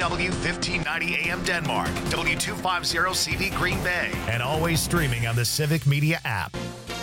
KFW 1590 AM Denmark, W250CV Green Bay, and always streaming on the Civic Media app.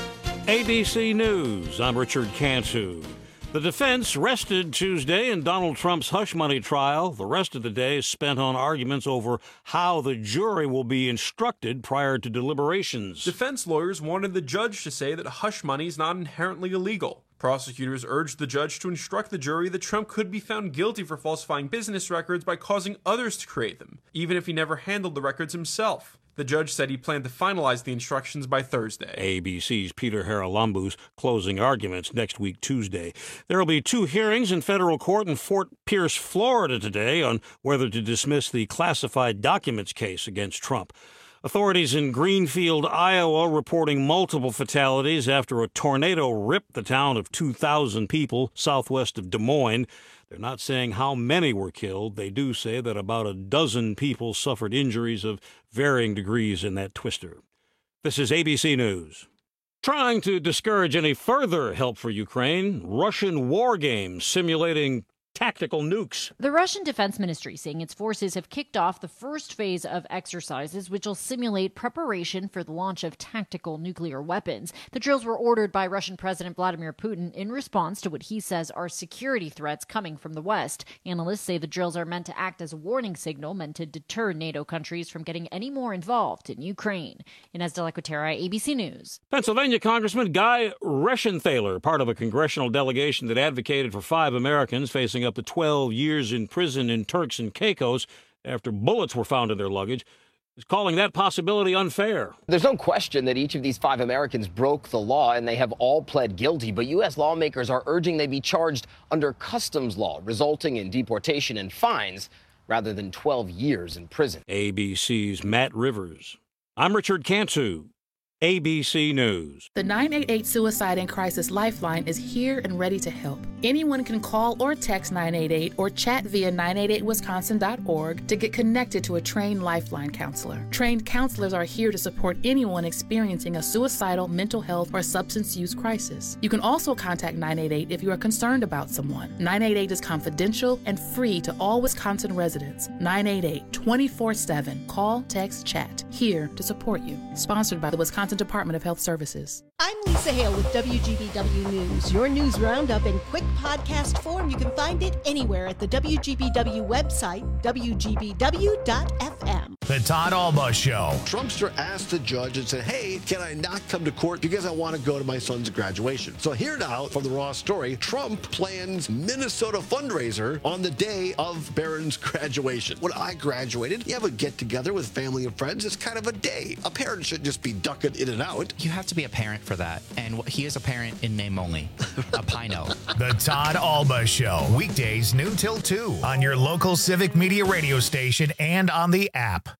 ABC News, I'm Richard Cantu. The defense rested Tuesday in Donald Trump's hush money trial. The rest of the day is spent on arguments over how the jury will be instructed prior to deliberations. Defense lawyers wanted the judge to say that hush money is not inherently illegal. Prosecutors urged the judge to instruct the jury that Trump could be found guilty for falsifying business records by causing others to create them, even if he never handled the records himself. The judge said he planned to finalize the instructions by Thursday. ABC's Peter Haralambou's closing arguments next week, Tuesday. There will be 2 hearings in federal court in Fort Pierce, Florida today on whether to dismiss the classified documents case against Trump. Authorities in Greenfield, Iowa, reporting multiple fatalities after a tornado ripped the town of 2,000 people southwest of Des Moines. They're not saying how many were killed. They do say that about a dozen people suffered injuries of varying degrees in that twister. This is ABC News. Trying to discourage any further help for Ukraine, Russian war games simulating tactical nukes. The Russian Defense Ministry saying its forces have kicked off the first phase of exercises, which will simulate preparation for the launch of tactical nuclear weapons. The drills were ordered by Russian President Vladimir Putin in response to what he says are security threats coming from the West. Analysts say the drills are meant to act as a warning signal meant to deter NATO countries from getting any more involved in Ukraine. Inez de la Cuetara, ABC News. Pennsylvania Congressman Guy Reschenthaler, part of a congressional delegation that advocated for 5 Americans facing up to 12 years in prison in Turks and Caicos after bullets were found in their luggage, is calling that possibility unfair. There's no question that each of these 5 Americans broke the law, and they have all pled guilty. But U.S. lawmakers are urging they be charged under customs law, resulting in deportation and fines rather than 12 years in prison. ABC's Matt Rivers. I'm Richard Cantu. ABC News. The 988 Suicide and Crisis Lifeline is here and ready to help. Anyone can call or text 988 or chat via 988wisconsin.org to get connected to a trained Lifeline counselor. Trained counselors are here to support anyone experiencing a suicidal, mental health, or substance use crisis. You can also contact 988 if you are concerned about someone. 988 is confidential and free to all Wisconsin residents. 988 24/7. Call, text, chat. Here to support you. Sponsored by the Wisconsin Department of Health Services. I'm Lisa Hale with WGBW News. Your news roundup in quick podcast form. You can find it anywhere at the WGBW website, WGBW.fm. The Todd Alba Show. Trumpster asked the judge and said, hey, can I not come to court because I want to go to my son's graduation? So here now from the Raw story, Trump plans Minnesota fundraiser on the day of Barron's graduation. When I graduated, you have a get-together with family and friends. It's kind of a day. A parent should just be ducking in and out. You have to be a parent for that. And he is a parent in name only. A Pino. The Todd Alba Show. Weekdays noon till 2 on your local Civic Media radio station and on the app.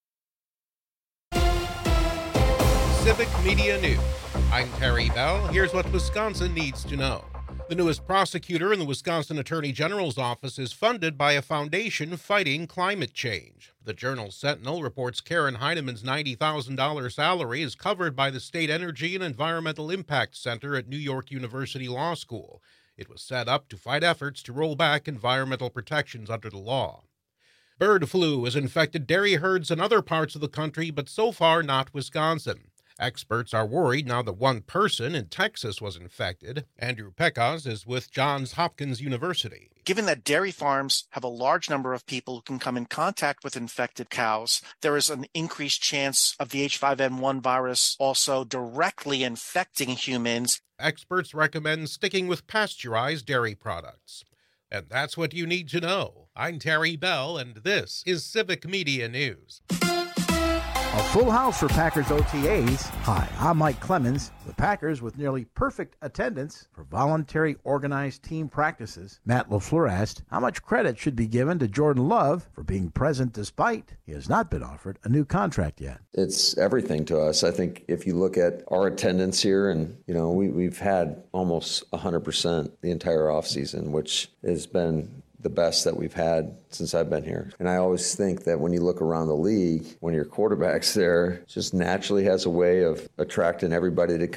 Civic Media News. I'm Terry Bell. Here's what Wisconsin needs to know. The newest prosecutor in the Wisconsin Attorney General's office is funded by a foundation fighting climate change. The Journal Sentinel reports Karen Heinemann's $90,000 salary is covered by the State Energy and Environmental Impact Center at New York University Law School. It was set up to fight efforts to roll back environmental protections under the law. Bird flu has infected dairy herds in other parts of the country, but so far not Wisconsin. Experts are worried now that one person in Texas was infected. Andrew Pecos is with Johns Hopkins University. Given that dairy farms have a large number of people who can come in contact with infected cows, there is an increased chance of the H5N1 virus also directly infecting humans. Experts recommend sticking with pasteurized dairy products. And that's what you need to know. I'm Terry Bell, and this is Civic Media News. A full house for Packers OTAs. Hi, I'm Mike Clemens. The Packers, with nearly perfect attendance for voluntary organized team practices. Matt LaFleur asked how much credit should be given to Jordan Love for being present despite he has not been offered a new contract yet. It's everything to us. I think if you look at our attendance here, and we've had almost 100% the entire offseason, which has been the best that we've had since I've been here. And I always think that when you look around the league, when your quarterback's there, it just naturally has a way of attracting everybody to come.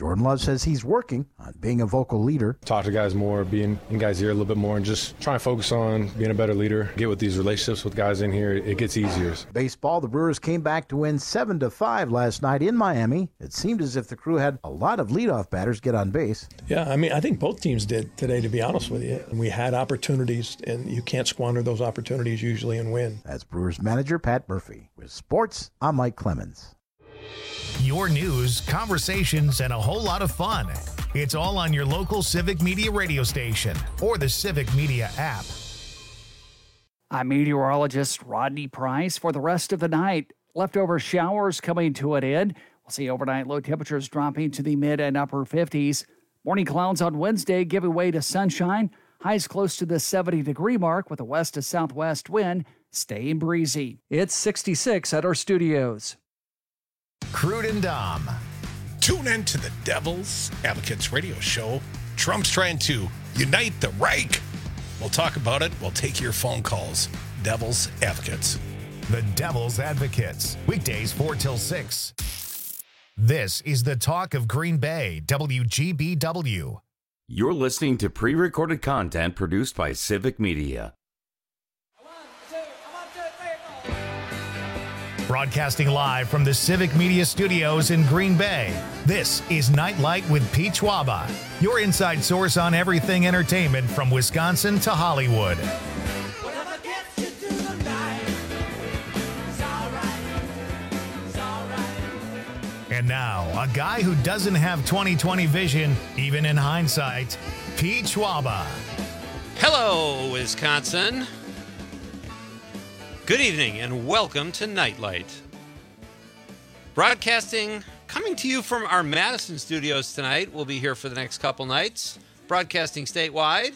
Jordan Love says he's working on being a vocal leader. Talk to guys more, being in guys' ear a little bit more, and just trying to focus on being a better leader. Get with these relationships with guys in here, it gets easier. Baseball, the Brewers came back to win 7-5 last night in Miami. It seemed as if the Crew had a lot of leadoff batters get on base. Yeah, I mean, I think both teams did today, to be honest with you. We had opportunities, and you can't squander those opportunities usually and win. That's Brewers manager Pat Murphy. With sports, I'm Mike Clemens. Your news, conversations, and a whole lot of fun. It's all on your local Civic Media radio station or the Civic Media app. I'm meteorologist Rodney Price. For the rest of the night, leftover showers coming to an end. We'll see overnight low temperatures dropping to the mid and upper 50s. Morning clouds on Wednesday giving way to sunshine. Highs close to the 70-degree mark with a west to southwest wind, staying breezy. It's 66 at our studios. Crude and Dom. Tune in to the Devil's Advocates radio show. Trump's trying to unite the Reich. We'll talk about it. We'll take your phone calls. Devil's Advocates. The Devil's Advocates. Weekdays 4 till 6. This is the talk of Green Bay, WGBW. You're listening to pre-recorded content produced by Civic Media. Broadcasting live from the Civic Media Studios in Green Bay, this is Nightlight with Pete Schwaba, your inside source on everything entertainment from Wisconsin to Hollywood. And now, a guy who doesn't have 20/20 vision, even in hindsight, Pete Schwaba. Hello, Wisconsin. Good evening and welcome to Nightlight. Broadcasting, coming to you from our Madison studios tonight. We'll be here for the next couple nights. Broadcasting statewide.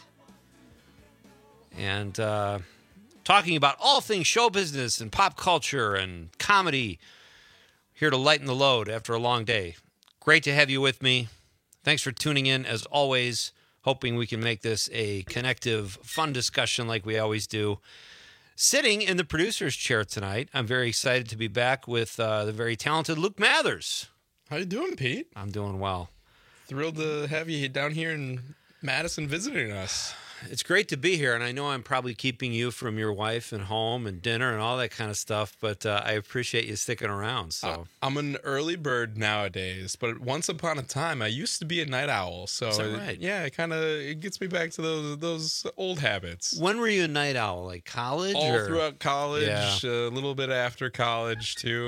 And talking about all things show business and pop culture and comedy. Here to lighten the load after a long day. Great to have you with me. Thanks for tuning in as always. Hoping we can make this a connective, fun discussion like we always do. Sitting in the producer's chair tonight, I'm very excited to be back with the very talented Luke Mathers. How you doing, Pete? I'm doing well. Thrilled to have you down here in Madison visiting us. It's great to be here, and I know I'm probably keeping you from your wife and home and dinner and all that kind of stuff, but I appreciate you sticking around. So I'm an early bird nowadays, but once upon a time, I used to be a night owl. So is that right? Yeah, it gets me back to those old habits. When were you a night owl? Like college? All throughout college, Yeah. A little bit after college too.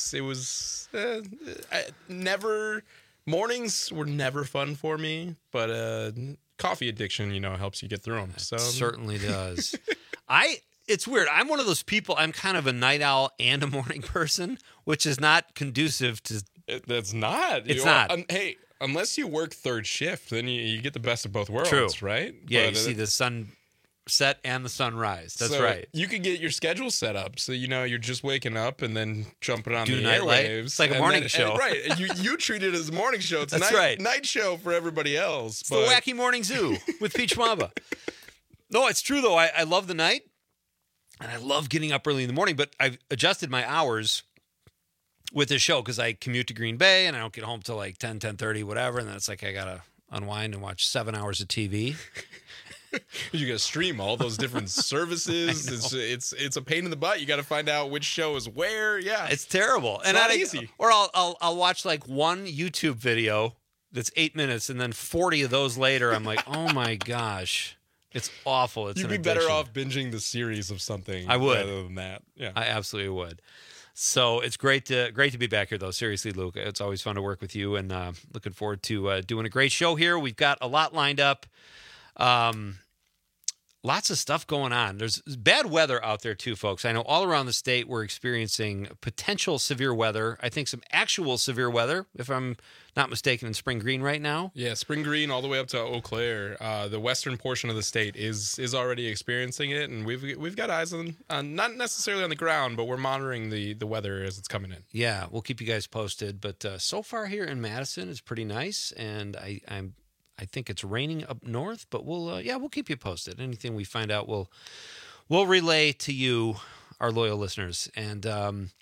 Mornings were never fun for me, but coffee addiction, helps you get through them. So It certainly does. It's weird. I'm one of those people. I'm kind of a night owl and a morning person, which is not conducive to. That's not. It's not. Hey, unless you work third shift, then you get the best of both worlds, True. right? Yeah, But, you see the sun set and the sunrise. That's right. You could get your schedule set up so you're just waking up and then jumping on Do the Nightlight. airwaves. It's like a and morning then- show. and- right. And you treat it as a morning show. It's That's a right. night show for everybody else. It's the Wacky Morning Zoo with Pete Schwaba. No, it's true, though. I love the night, and I love getting up early in the morning, but I've adjusted my hours with this show because I commute to Green Bay, and I don't get home till like 10, 10:30, whatever, and then it's like I got to unwind and watch 7 hours of TV. You got to stream all those different services. It's a pain in the butt. You got to find out which show is where. Yeah, It's terrible. It's not easy. Or I'll watch like one YouTube video that's 8 minutes, and then 40 of those later, I'm like, oh my gosh, it's awful. It's You'd an be better addiction. off binging the series of something. I would. rather than that. Yeah, I absolutely would. So it's great to be back here, though. Seriously, Luke, it's always fun to work with you, and looking forward to doing a great show here. We've got a lot lined up. Lots of stuff going on. There's bad weather out there too, folks. I know all around the state we're experiencing potential severe weather. I think some actual severe weather, if I'm not mistaken, in Spring Green right now. Yeah, Spring Green all the way up to Eau Claire. The western portion of the state is already experiencing it, and we've got eyes on not necessarily on the ground, but we're monitoring the weather as it's coming in. Yeah, we'll keep you guys posted. But so far here in Madison, it's pretty nice, and I think it's raining up north, but we'll keep you posted. Anything we find out, we'll relay to you, our loyal listeners. And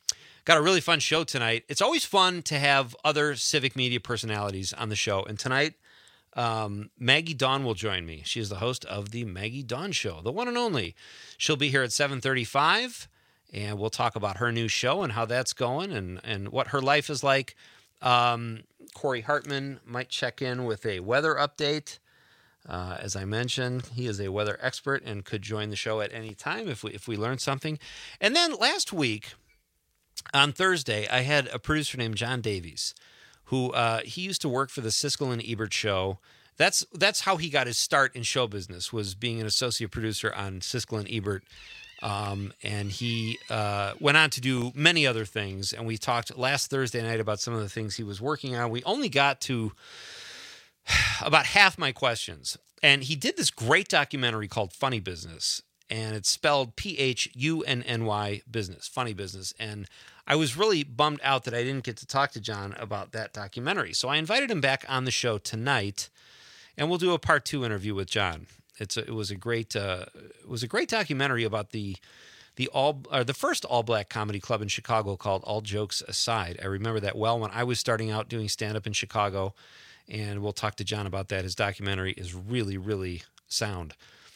Got a really fun show tonight. It's always fun to have other civic media personalities on the show. And tonight, Maggie Dawn will join me. She is the host of the Maggie Dawn Show, the one and only. She'll be here at 7:35, and we'll talk about her new show and how that's going and what her life is like. Corey Hartman might check in with a weather update. As I mentioned, he is a weather expert and could join the show at any time if we learn something. And then last week, on Thursday, I had a producer named John Davies, who he used to work for the Siskel and Ebert show. That's how he got his start in show business, was being an associate producer on Siskel and Ebert. And he went on to do many other things. And we talked last Thursday night about some of the things he was working on. We only got to about half my questions. And he did this great documentary called Funny Business. And it's spelled Phunny business, Funny Business. And I was really bummed out that I didn't get to talk to John about that documentary. So I invited him back on the show tonight, and we'll do a part 2 interview with John. It was a great documentary about the first all-black comedy club in Chicago called All Jokes Aside. I remember that well when I was starting out doing stand-up in Chicago, and we'll talk to John about that. His documentary is really, really sound.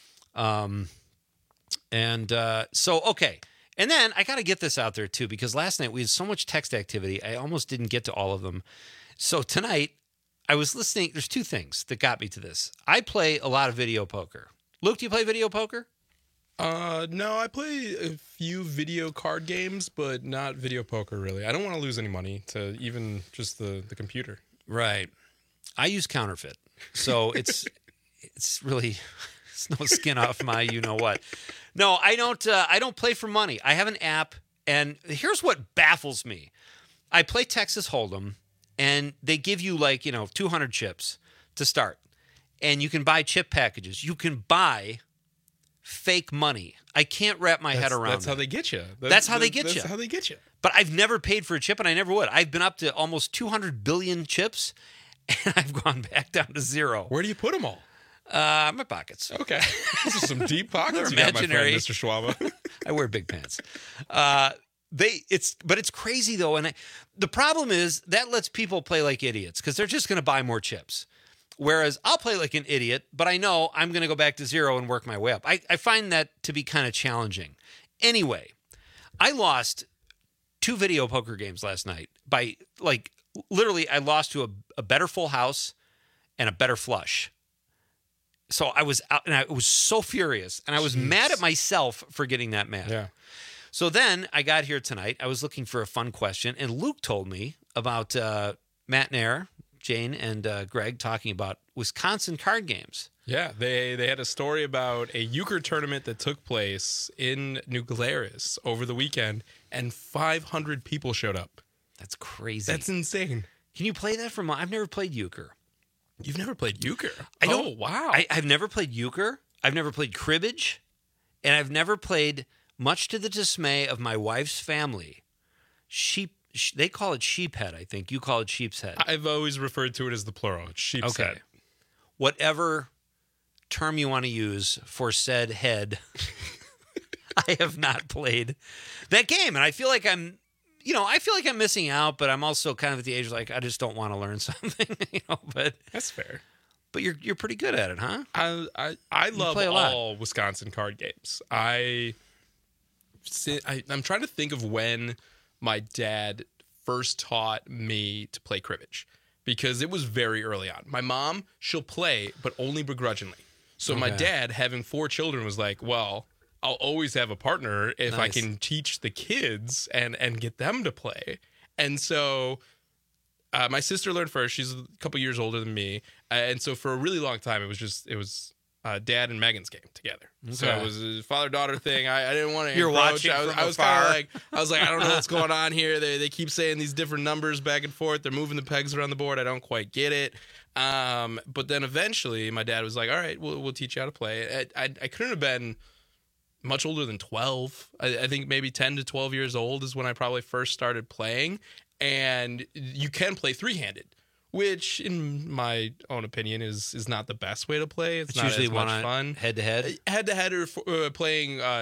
Okay. And then I got to get this out there too, because last night we had so much text activity, I almost didn't get to all of them. So tonight I was listening. There's 2 things that got me to this. I play a lot of video poker. Luke, do you play video poker? No, I play a few video card games, but not video poker really. I don't want to lose any money to even just the computer. Right. I use counterfeit. So it's really... It's no skin off my you-know-what. No, I don't play for money. I have an app, and here's what baffles me. I play Texas Hold'em, and they give you 200 chips to start. And you can buy chip packages. You can buy fake money. I can't wrap my head around That's how they get you. That's how they get you. That's how they get you. But I've never paid for a chip, and I never would. I've been up to almost 200 billion chips, and I've gone back down to 0. Where do you put them all? My pockets. Okay. Those are some deep pockets. They're imaginary. You got, my friend, Mr. Schwaba. I wear big pants. But it's crazy though. And the problem is that lets people play like idiots because they're just going to buy more chips. Whereas I'll play like an idiot, but I know I'm going to go back to 0 and work my way up. I find that to be kind of challenging. Anyway, I lost 2 video poker games last night by literally I lost to a better full house and a better flush. So I was out, and I was so furious, and I was mad at myself for getting that mad. Yeah. So then I got here tonight. I was looking for a fun question, and Luke told me about Matt Nair, Jane, and Greg talking about Wisconsin card games. Yeah, they had a story about a euchre tournament that took place in New Glarus over the weekend, and 500 people showed up. That's crazy. That's insane. Can you play that from? I've never played euchre. You've never played euchre? Oh, wow. I've never played euchre. I've never played cribbage. And I've never played, much to the dismay of my wife's family, they call it sheephead, I think. You call it sheep's head. I've always referred to it as the plural. It's sheep's head. Whatever term you want to use for said head, I have not played that game. And I feel like I'm missing out, but I'm also kind of at the age I just don't want to learn something, but that's fair. But you're pretty good at it, huh? I love all Wisconsin card games. I'm trying to think of when my dad first taught me to play cribbage because it was very early on. My mom, she'll play, but only begrudgingly. So my dad, having 4 children, was like, well, I'll always have a partner if I can teach the kids and get them to play. And so my sister learned first. She's a couple years older than me. And so for a really long time, it was Dad and Megan's game together. Okay. So it was a father-daughter thing. I didn't want to You're encroach. watching I was kind of like, I don't know what's going on here. They keep saying these different numbers back and forth. They're moving the pegs around the board. I don't quite get it. But then eventually my dad was like, all right, we'll teach you how to play. I couldn't have been much older than 12. I think maybe 10 to 12 years old is when I probably first started playing. And you can play 3-handed, which in my own opinion is not the best way to play. It's not usually as much fun. Head-to-head? Head-to-head or playing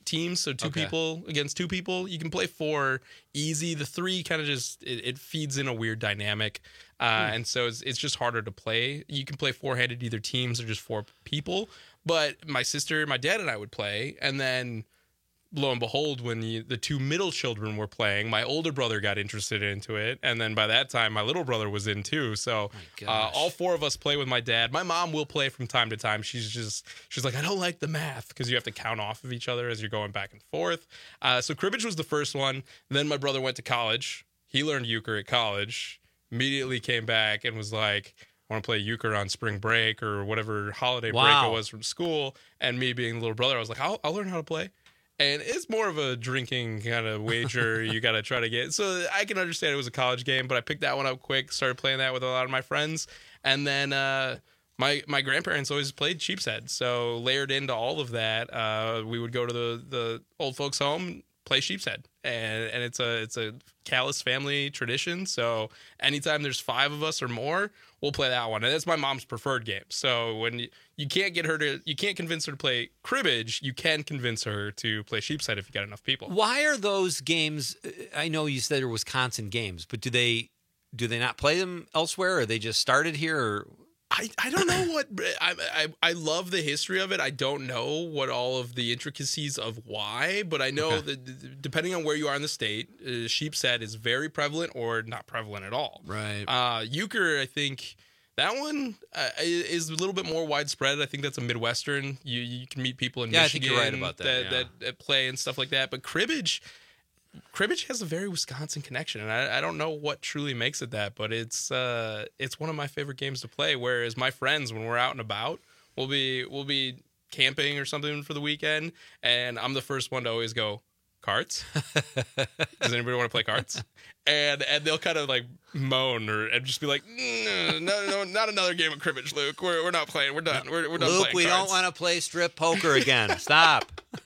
teams, so two people against two people. You can play 4 easy. The 3 kind of just it feeds in a weird dynamic, and so it's just harder to play. You can play 4-handed either teams or just 4 people. But my sister, my dad, and I would play, and then lo and behold, when the 2 middle children were playing, my older brother got interested into it, and then by that time, my little brother was in too. So all 4 of us play with my dad. My mom will play from time to time. She's like, I don't like the math, because you have to count off of each other as you're going back and forth. So cribbage was the first one. Then my brother went to college. He learned euchre at college. Immediately came back and was like, I want to play euchre on spring break or whatever holiday break it was from school. And me being the little brother, I was like, I'll learn how to play. And it's more of a drinking kind of wager. You got to try to get. So I can understand it was a college game, but I picked that one up quick, started playing that with a lot of my friends. And then my grandparents always played Sheep's Head. So layered into all of that, we would go to the old folks' home, play Sheep's Head. And it's a Callis family tradition. So anytime there's 5 of us or more, we'll play that one. And that's my mom's preferred game. So when you can't convince her to play cribbage, you can convince her to play Sheep's Head if you got enough people. Why are those games? I know you said they're Wisconsin games, but do they not play them elsewhere, or they just started here? Or I don't know what I love the history of it. I don't know what all of the intricacies of why, but I know that depending on where you are in the state, Sheep's Head is very prevalent or not prevalent at all. Right. Euchre, I think that one is a little bit more widespread. I think that's a Midwestern. You can meet people in Michigan, I think you're right about that play and stuff like that. But cribbage has a very Wisconsin connection, and I don't know what truly makes it that, but it's one of my favorite games to play. Whereas my friends, when we're out and about, we'll be camping or something for the weekend, and I'm the first one to always go, cards? Does anybody want to play cards? And they'll kind of like moan and just be like, no, not another game of cribbage, Luke. We're not playing. We're done. We're done. Luke, playing we cards. don't want to play strip poker again. Stop.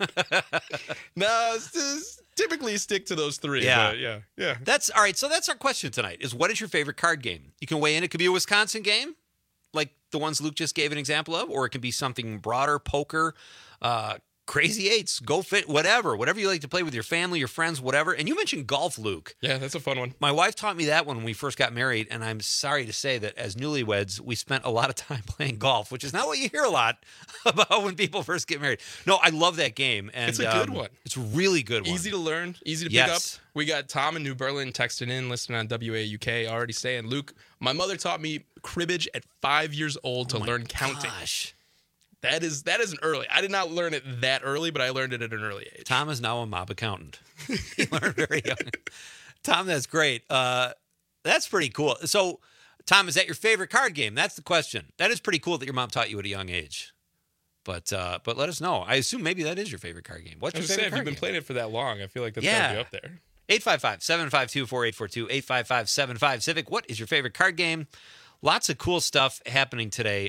No, it's just typically stick to those 3. Yeah. Yeah. That's all right. So that's our question tonight: is what is your favorite card game? You can weigh in. It could be a Wisconsin game, like the ones Luke just gave an example of, or it can be something broader, poker, crazy eights, go fit, whatever you like to play with your family, your friends, whatever. And you mentioned golf, Luke. Yeah, that's a fun one. My wife taught me that when we first got married, and I'm sorry to say that as newlyweds, we spent a lot of time playing golf, which is not what you hear a lot about when people first get married. No, I love that game. And it's a good one. It's a really good one. Easy to learn, easy to pick up. We got Tom in New Berlin texting in, listening on WAUK, already saying, Luke, my mother taught me cribbage at 5 years old to learn counting. Gosh. That isn't early. I did not learn it that early, but I learned it at an early age. Tom is now a mob accountant. He learned very young. Tom, that's great. That's pretty cool. So, Tom, is that your favorite card game? That's the question. That is pretty cool that your mom taught you at a young age. But let us know. I assume maybe that is your favorite card game. What's your favorite card game? If you've been playing it for that long, I feel like that's got to be up there. 855-752-4842, 855-75-CIVIC. What is your favorite card game? Lots of cool stuff happening today.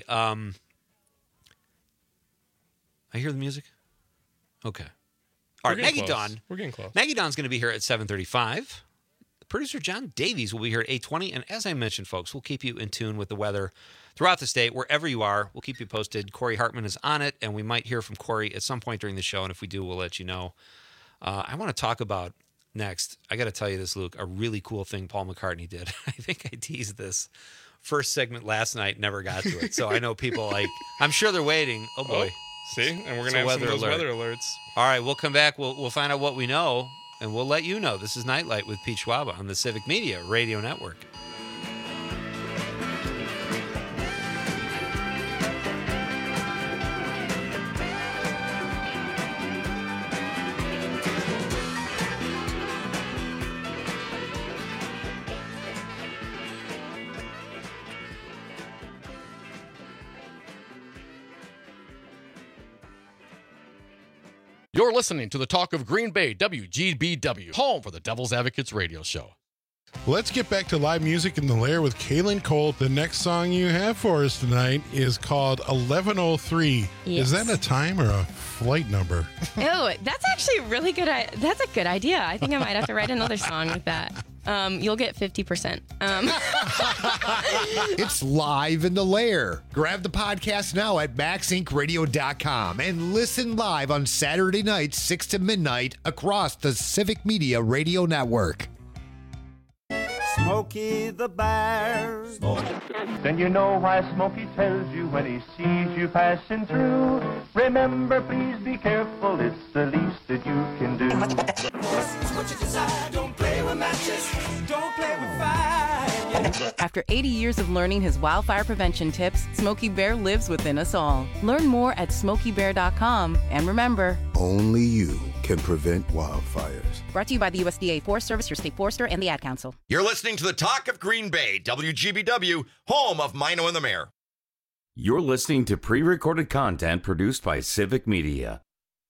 I hear the music? Okay. All right, Maggie Dawn. We're getting close. Maggie Dawn's going to be here at 7:35. Producer John Davies will be here at 8:20. And as I mentioned, folks, we'll keep you in tune with the weather throughout the state, wherever you are. We'll keep you posted. Corey Hartman is on it, and we might hear from Corey at some point during the show. And if we do, we'll let you know. I want to talk about next. I got to tell you this, Luke, a really cool thing Paul McCartney did. I think I teased this first segment last night, never got to it. So I know people I'm sure they're waiting. Oh, boy. See? And we're going to have some of those weather alerts. All right, we'll come back. We'll find out what we know, and we'll let you know. This is Nightlight with Pete Schwaba on the Civic Media Radio Network. You're listening to the Talk of Green Bay, WGBW, home for the Devil's Advocates radio show. Let's get back to live music in the Lair with Kaylin Cole. The next song you have for us tonight is called 1103. Yes. Is that a time or a flight number? Oh, that's actually really good. That's a good idea. I think I might have to write another song with that. You'll get 50%. It's live in the lair. Grab the podcast now at MaxIncRadio.com and listen live on Saturday nights, 6 to midnight, across the Civic Media Radio Network. Smokey the Bear. Then you know why Smokey tells you when he sees you passing through. Remember, please be careful, it's the least that you can do. It's what you desire, don't play with matches, don't play with fire. After 80 years of learning his wildfire prevention tips, Smokey Bear lives within us all. Learn more at SmokeyBear.com. And remember, only you can prevent wildfires. Brought to you by the USDA Forest Service, your state forester, and the Ad Council. You're listening to the Talk of Green Bay, WGBW, home of Mino and the Mayor. You're listening to pre-recorded content produced by Civic Media.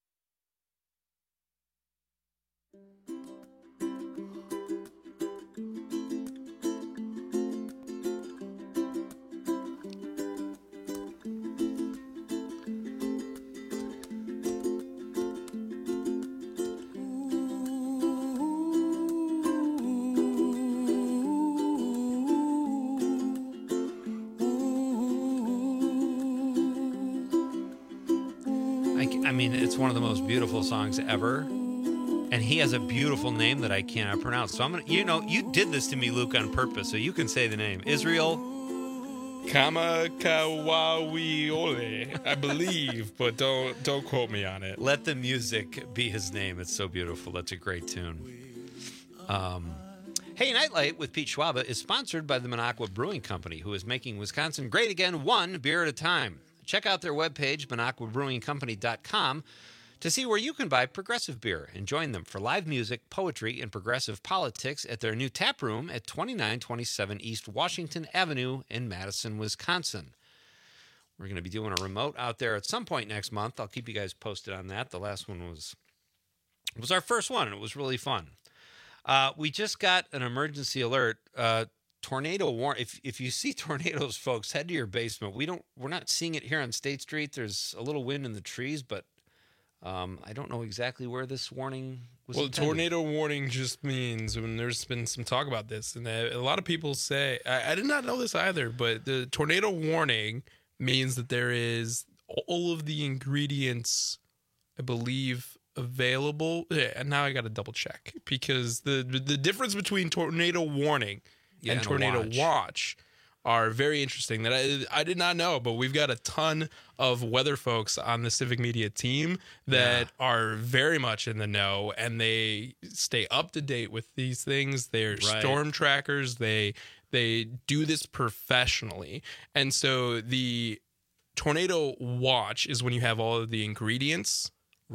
I mean, it's one of the most beautiful songs ever, and he has a beautiful name that I cannot pronounce. So I'm gonna, you did this to me, Luke, on purpose, so you can say the name. Israel Kamakawawiole, I believe, but don't quote me on it. Let the music be his name. It's so beautiful. That's a great tune. Hey, Nightlight with Pete Schwaba is sponsored by the Minocqua Brewing Company, who is making Wisconsin great again, one beer at a time. Check out their webpage, MinocquaBrewingCompany.com, to see where you can buy progressive beer and join them for live music, poetry, and progressive politics at their new tap room at 2927 East Washington Avenue in Madison, Wisconsin. We're going to be doing a remote out there at some point next month. I'll keep you guys posted on that. The last one was our first one, and it was really fun. We just got an emergency alert. Tornado warning. If you see tornadoes, folks, head to your basement. We're not seeing it here on State Street. There's a little wind in the trees, but I don't know exactly where this warning was. Well, tornado warning just means, when there's been some talk about this, and a lot of people say, I did not know this either, but the tornado warning means that there is all of the ingredients, I believe, available. Yeah, and now I got to double check, because the difference between tornado warning and tornado watch are very interesting that I did not know, but we've got a ton of weather folks on the Civic Media team that are very much in the know, and they stay up to date with these things. They're storm trackers. They do this professionally. And so the tornado watch is when you have all of the ingredients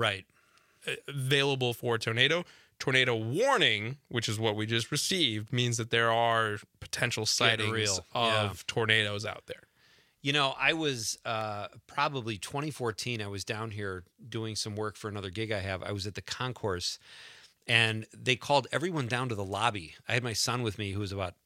available for a tornado. Tornado warning, which is what we just received, means that there are potential sightings of tornadoes out there. You know, I was probably 2014. I was down here doing some work for another gig I have. I was at the concourse, and they called everyone down to the lobby. I had my son with me, who was about,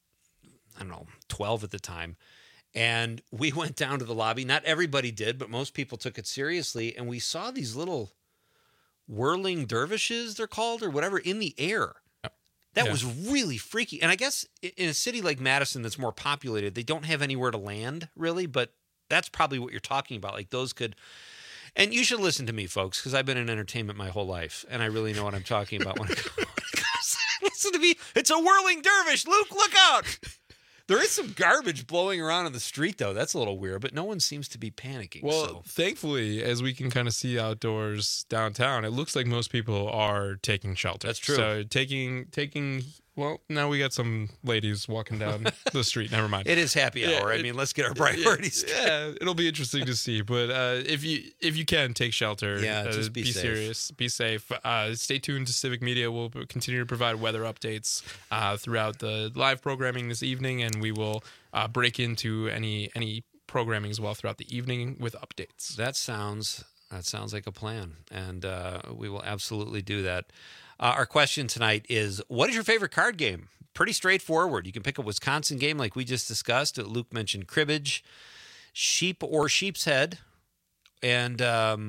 12 at the time. And we went down to the lobby. Not everybody did, but most people took it seriously. And we saw these little whirling dervishes, they're called, or whatever, in the air. That was really freaky. And I guess in a city like Madison that's more populated, they don't have anywhere to land, really, but that's probably what you're talking about. Like, those could... And you should listen to me, folks, because I've been in entertainment my whole life, and I really know what I'm talking about when it comes. Listen to me. It's a whirling dervish. Luke, look out. There is some garbage blowing around on the street, though. That's a little weird, but no one seems to be panicking. Well, thankfully, as we can kind of see outdoors downtown, it looks like most people are taking shelter. That's true. So taking. Well, now we got some ladies walking down the street. Never mind. It is happy hour. I mean, let's get our priorities straight. Yeah, it'll be interesting to see. But if you can, take shelter. Yeah, just be safe. Serious. Be safe. Stay tuned to Civic Media. We'll continue to provide weather updates throughout the live programming this evening, and we will break into any programming as well throughout the evening with updates. That sounds like a plan, and we will absolutely do that. Our question tonight is, what is your favorite card game? Pretty straightforward. You can pick a Wisconsin game like we just discussed. Luke mentioned cribbage, sheep or sheep's head, and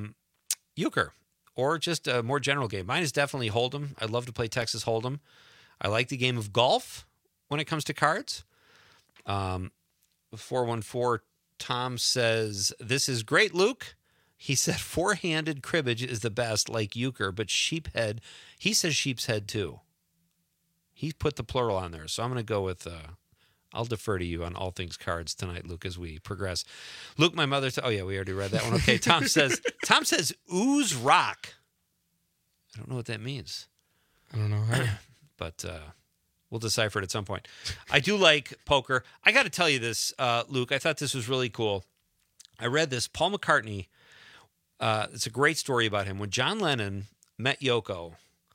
euchre, or just a more general game. Mine is definitely Hold'em. I love to play Texas Hold'em. I like the game of golf when it comes to cards. 414 Tom says, this is great, Luke. He said four-handed cribbage is the best, like euchre, but sheephead, he says sheep's head too. He put the plural on there, so I'm going to go with, I'll defer to you on all things cards tonight, Luke, as we progress. Luke, my mother, oh yeah, we already read that one. Okay, Tom says ooze rock. I don't know what that means. I don't know how. But we'll decipher it at some point. I do like poker. I got to tell you this, Luke. I thought this was really cool. I read this. Paul McCartney, it's a great story about him. When John Lennon met Yoko,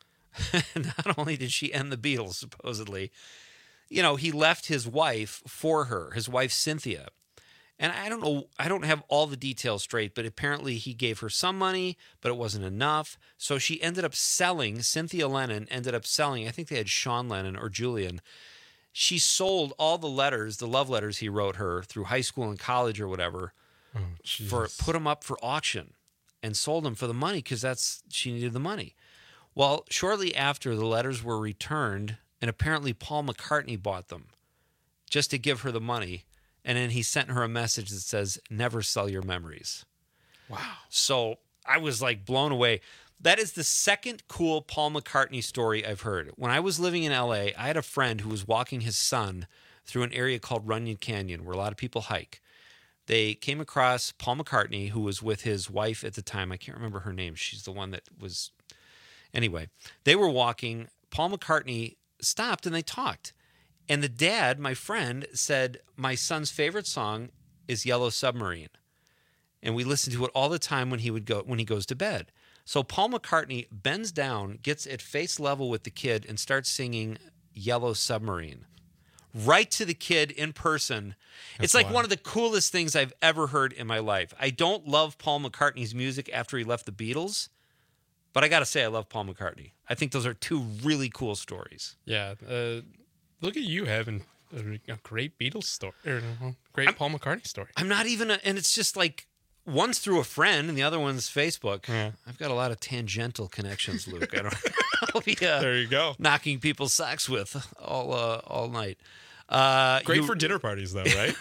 not only did she end the Beatles, supposedly, he left his wife for her, his wife Cynthia. And I don't know, I don't have all the details straight, but apparently he gave her some money, but it wasn't enough. So she ended up selling, Cynthia Lennon ended up selling, I think they had Sean Lennon or Julian. She sold all the letters, the love letters he wrote her through high school and college or whatever, put them up for auction and sold them for the money because she needed the money. Well, shortly after, the letters were returned, and apparently Paul McCartney bought them just to give her the money. And then he sent her a message that says, never sell your memories. Wow. So I was like blown away. That is the second cool Paul McCartney story I've heard. When I was living in LA, I had a friend who was walking his son through an area called Runyon Canyon, where a lot of people hike. They came across Paul McCartney, who was with his wife at the time. I can't remember her name. She's the one that was... Anyway, they were walking. Paul McCartney stopped and they talked. And the dad, my friend, said, my son's favorite song is Yellow Submarine. And we listen to it all the time when he goes to bed. So Paul McCartney bends down, gets at face level with the kid, and starts singing Yellow Submarine. Right to the kid in person. It's like one of the coolest things I've ever heard in my life. I don't love Paul McCartney's music after he left the Beatles, but I got to say I love Paul McCartney. I think those are two really cool stories. Yeah. Look at you having a great Beatles story, great Paul McCartney story. I'm not even, and it's just like one's through a friend and the other one's Facebook. Yeah. I've got a lot of tangential connections, Luke. I'll be there you go, knocking people's socks with all night. Great for dinner parties, though, right?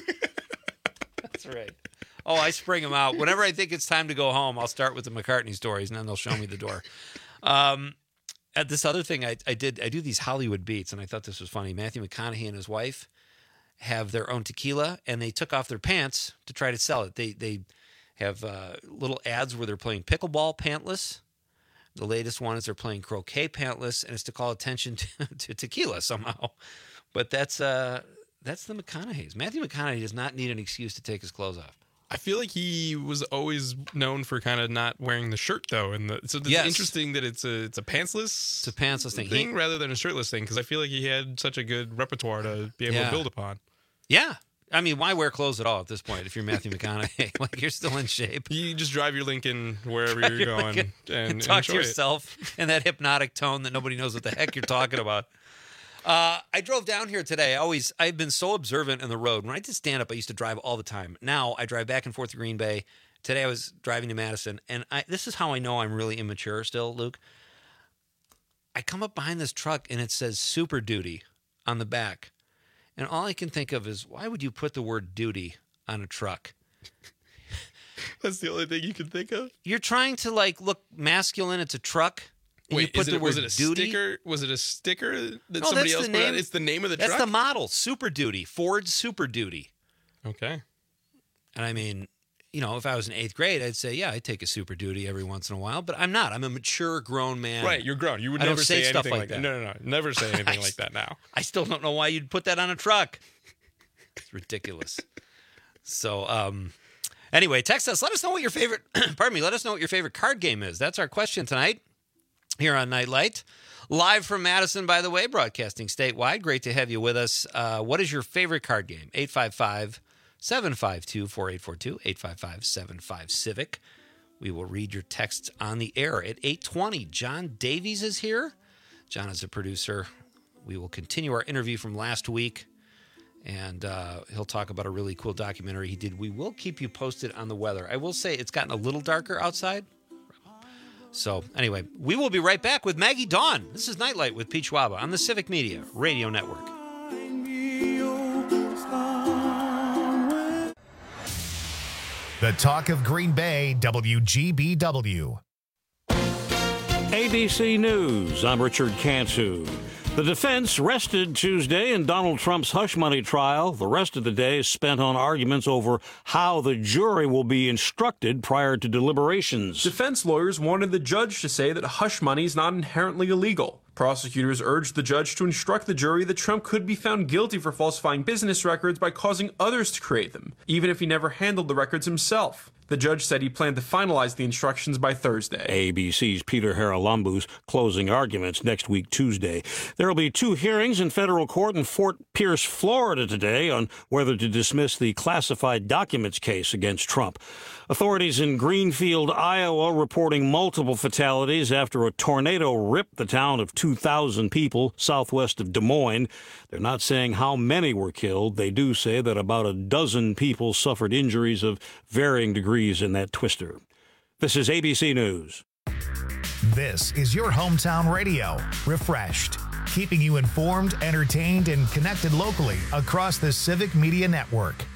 That's right. Oh, I spring them out whenever I think it's time to go home. I'll start with the McCartney stories, and then they'll show me the door. This other thing I do these Hollywood beats, and I thought this was funny. Matthew McConaughey and his wife have their own tequila, and they took off their pants to try to sell it. They have little ads where they're playing pickleball pantless. The latest one is they're playing croquet pantless, and it's to call attention to tequila somehow. But that's the McConaughey's. Matthew McConaughey does not need an excuse to take his clothes off. I feel like he was always known for kind of not wearing the shirt, though, so it's interesting that it's a pantsless. It's a pantsless thing rather than a shirtless thing, because I feel like he had such a good repertoire to be able to build upon. Yeah, I mean, why wear clothes at all at this point if you're Matthew McConaughey? Like, you're still in shape. You just drive your Lincoln wherever you're going and talk to yourself in that hypnotic tone that nobody knows what the heck you're talking about. I drove down here today. I've been so observant in the road. When I did stand up, I used to drive all the time. Now I drive back and forth to Green Bay. Today I was driving to Madison, and this is how I know I'm really immature still, Luke. I come up behind this truck, and it says Super Duty on the back. And all I can think of is, why would you put the word duty on a truck? That's the only thing you can think of? You're trying to, look masculine. It's a truck. And wait, was it a sticker? Was it a sticker that somebody else put on? It's the name of the truck? That's the model, Super Duty, Ford Super Duty. Okay. And I mean, if I was in 8th grade, I'd say, yeah, I'd take a Super Duty every once in a while, but I'm not. I'm a mature, grown man. Right, you're grown. You would never say anything like that. No. Never say anything like that now. I still don't know why you'd put that on a truck. It's ridiculous. So, anyway, text us. Let us know what your favorite, let us know what your favorite card game is. That's our question tonight. Here on Nightlight, live from Madison, by the way, broadcasting statewide. Great to have you with us. What is your favorite card game? 855-752-4842, 855-75-CIVIC. We will read your texts on the air at 8:20. John Davies is here. John is a producer. We will continue our interview from last week, and he'll talk about a really cool documentary he did. We will keep you posted on the weather. I will say it's gotten a little darker outside. So anyway, we will be right back with Maggie Dawn. This is Nightlight with Pete Schwaba on the Civic Media Radio Network. The talk of Green Bay, WGBW. ABC News, I'm Richard Cantu. The defense rested Tuesday in Donald Trump's hush money trial. The rest of the day is spent on arguments over how the jury will be instructed prior to deliberations. Defense lawyers wanted the judge to say that hush money is not inherently illegal. Prosecutors urged the judge to instruct the jury that Trump could be found guilty for falsifying business records by causing others to create them, even if he never handled the records himself. The judge said he planned to finalize the instructions by Thursday. ABC's Peter Haralambou's closing arguments next week, Tuesday. There will be 2 hearings in federal court in Fort Pierce, Florida today on whether to dismiss the classified documents case against Trump. Authorities in Greenfield, Iowa, reporting multiple fatalities after a tornado ripped the town of 2,000 people southwest of Des Moines. They're not saying how many were killed. They do say that about a dozen people suffered injuries of varying degrees in that twister. This is ABC News. This is your hometown radio, refreshed, keeping you informed, entertained, and connected locally across the Civic Media Network.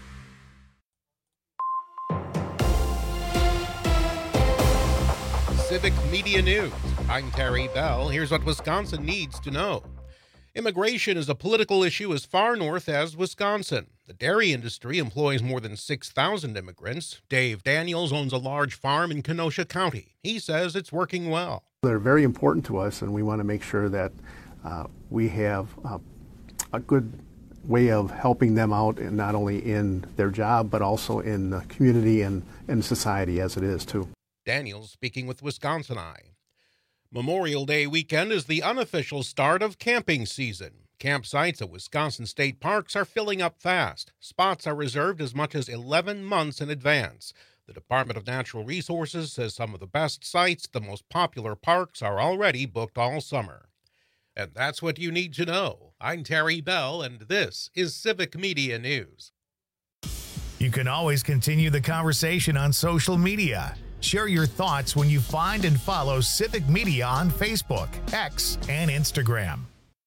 Civic Media News. I'm Terry Bell. Here's what Wisconsin needs to know. Immigration is a political issue as far north as Wisconsin. The dairy industry employs more than 6,000 immigrants. Dave Daniels owns a large farm in Kenosha County. He says it's working well. They're very important to us, and we want to make sure that we have a good way of helping them out, and not only in their job, but also in the community and society as it is, too. Daniels speaking with Wisconsin Eye. Memorial Day weekend is the unofficial start of camping season. Campsites at Wisconsin state parks are filling up fast. Spots are reserved as much as 11 months in advance. The Department of Natural Resources says some of the best sites, the most popular parks, are already booked all summer. And that's what you need to know. I'm Terry Bell, and this is Civic Media News. You can always continue the conversation on social media. Share your thoughts when you find and follow Civic Media on Facebook, X, and Instagram.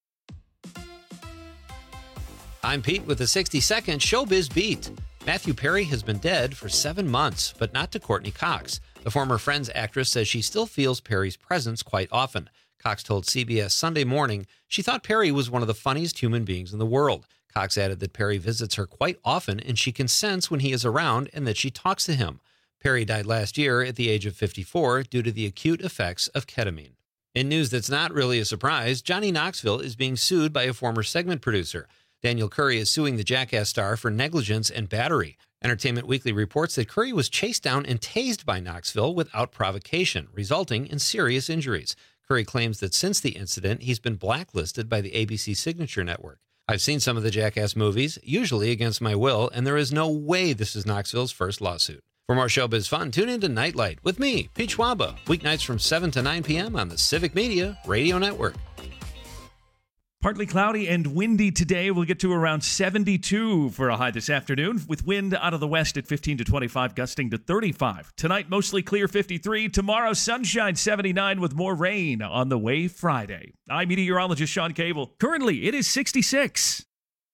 I'm Pete with the 60-second Showbiz Beat. Matthew Perry has been dead for 7 months, but not to Courtney Cox. The former Friends actress says she still feels Perry's presence quite often. Cox told CBS Sunday Morning she thought Perry was one of the funniest human beings in the world. Cox added that Perry visits her quite often and she can sense when he is around and that she talks to him. Perry died last year at the age of 54 due to the acute effects of ketamine. In news that's not really a surprise, Johnny Knoxville is being sued by a former segment producer. Daniel Curry is suing the Jackass star for negligence and battery. Entertainment Weekly reports that Curry was chased down and tased by Knoxville without provocation, resulting in serious injuries. Curry claims that since the incident, he's been blacklisted by the ABC Signature Network. I've seen some of the Jackass movies, usually against my will, and there is no way this is Knoxville's first lawsuit. For more showbiz fun, tune in to Nightlight with me, Pete Schwaba, weeknights from 7 to 9 p.m. on the Civic Media Radio Network. Partly cloudy and windy today. We'll get to around 72 for a high this afternoon, with wind out of the west at 15 to 25, gusting to 35. Tonight, mostly clear, 53. Tomorrow, sunshine, 79, with more rain on the way Friday. I'm meteorologist Sean Cable. Currently, it is 66.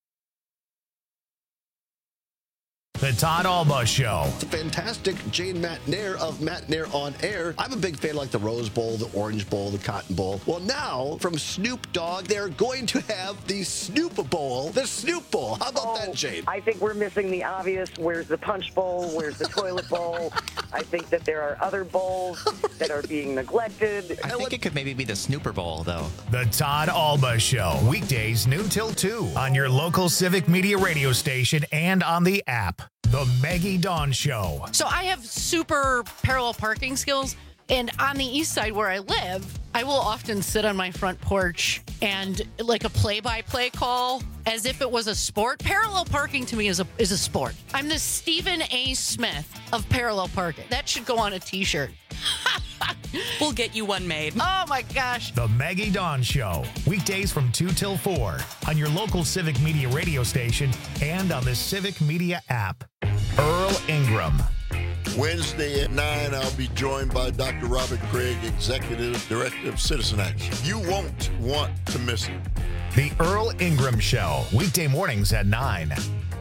The Todd Alba Show. It's a fantastic Jane McNair of McNair on Air. I'm a big fan, like the Rose Bowl, the Orange Bowl, the Cotton Bowl. Well, now, from Snoop Dogg, they're going to have the Snoop Bowl, the Snoop Bowl. How about that, Jane? I think we're missing the obvious. Where's the Punch Bowl? Where's the Toilet Bowl? I think that there are other bowls that are being neglected. I think it could maybe be the Snooper Bowl, though. The Todd Alba Show. Weekdays, noon till 2 on your local Civic Media radio station and on the app. The Maggie Dawn Show. So I have super parallel parking skills, and on the east side where I live, I will often sit on my front porch and like a play-by-play call as if it was a sport. Parallel parking to me is a sport. I'm the Stephen A. Smith of parallel parking. That should go on a t-shirt. We'll get you one made. Oh my gosh. The Maggie Dawn Show. Weekdays from 2 till 4 on your local Civic Media radio station and on the Civic Media app. Earl Ingram. Wednesday at 9, I'll be joined by Dr. Robert Craig, Executive Director of Citizen Action. You won't want to miss it. The Earl Ingram Show, weekday mornings at 9.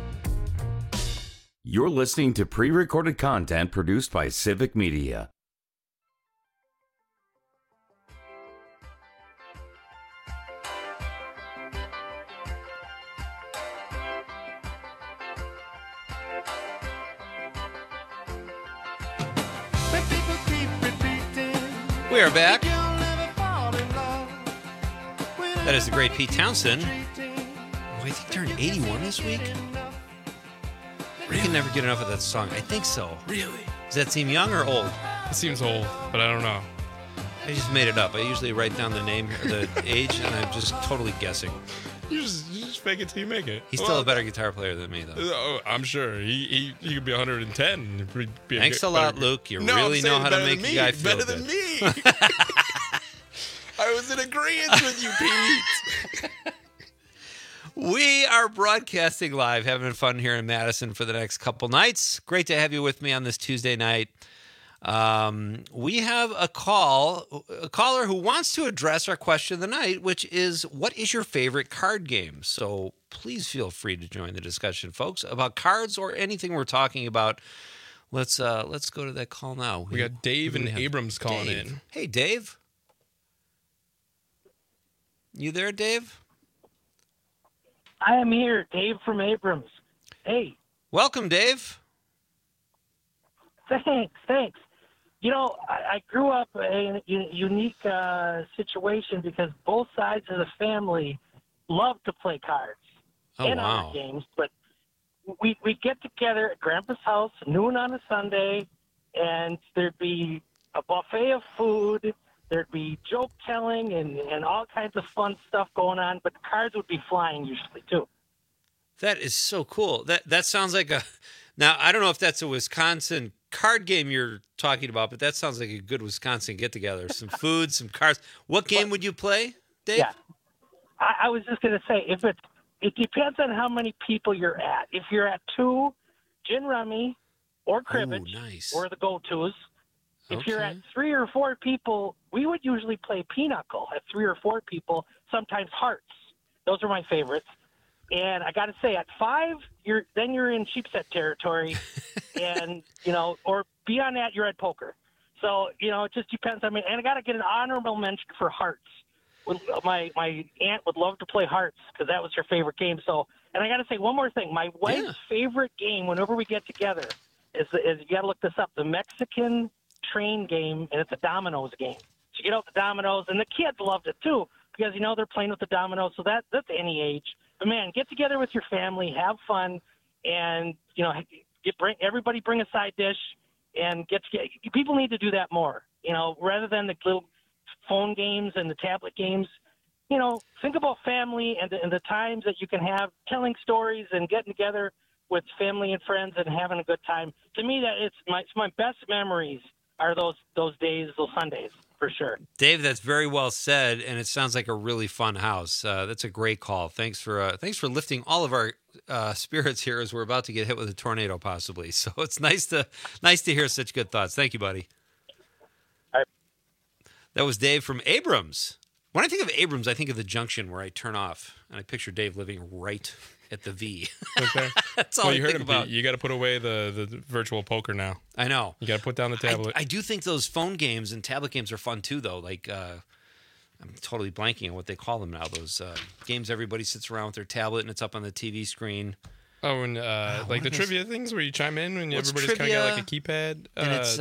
You're listening to pre-recorded content produced by Civic Media. We are back. That is the great Pete Townsend. Oh, I think turned 81 this week. I can never get enough of that song. I think so. Really? Does that seem young or old? It seems old, but I don't know. I just made it up. I usually write down the name, the age, and I'm just totally guessing. You just fake it till you make it. He's still a better guitar player than me, though. Oh, I'm sure. He could be 110. Thanks a lot, Luke. You really know how to make a guy feel better good. than me. I was in agreement with you, Pete. We are broadcasting live, having fun here in Madison for the next couple nights. Great to have you with me on this Tuesday night. We have a caller who wants to address our question of the night, which is, what is your favorite card game? So please feel free to join the discussion, folks, about cards or anything we're talking about. Let's go to that call now. We got Dave and Abrams calling Dave. in. Hey, Dave. You there, Dave? I am here, Dave from Abrams. Hey. Welcome, Dave. Thanks. You know, I grew up in a unique situation because both sides of the family love to play cards and other games. But we get together at Grandpa's house noon on a Sunday, and there'd be a buffet of food. There'd be joke telling and all kinds of fun stuff going on, but the cards would be flying usually too. That is so cool. That sounds like a. Now I don't know if that's a Wisconsin card game you're talking about, but that sounds like a good Wisconsin get together. Some food, some cards. What game would you play, Dave? Yeah, I was just gonna say it depends on how many people you're at. If you're at 2, gin rummy or cribbage or the go-tos. If you're at 3 or 4 people, we would usually play pinochle at 3 or 4 people, sometimes hearts. Those are my favorites. And I got to say, at 5, you're in sheepset territory, and, or beyond that, you're at poker. So, it just depends. I mean, and I got to get an honorable mention for hearts. My aunt would love to play hearts because that was her favorite game. So, and I got to say one more thing. My wife's favorite game whenever we get together is you got to look this up, the Mexican train game, and it's a dominoes game. So you get out the dominoes, and the kids loved it too because they're playing with the dominoes. So that's any age. But man, get together with your family, have fun, and everybody bring a side dish, and people need to do that more. Rather than the little phone games and the tablet games. Think about family and the times that you can have telling stories and getting together with family and friends and having a good time. To me, it's my best memories are those days, those Sundays, for sure. Dave, that's very well said, and it sounds like a really fun house. That's a great call. Thanks for lifting all of our spirits here as we're about to get hit with a tornado, possibly. So it's nice to hear such good thoughts. Thank you, buddy. All right. That was Dave from Abrams. When I think of Abrams, I think of the junction where I turn off, and I picture Dave living right at the V. Okay. That's all I you heard think him, about. Pete. You got to put away the virtual poker now. I know. You got to put down the tablet. I do think those phone games and tablet games are fun too, though. Like, I'm totally blanking on what they call them now. Those games everybody sits around with their tablet and it's up on the TV screen. Oh, and like the trivia things where you chime in when everybody's kind of got like a keypad. And it's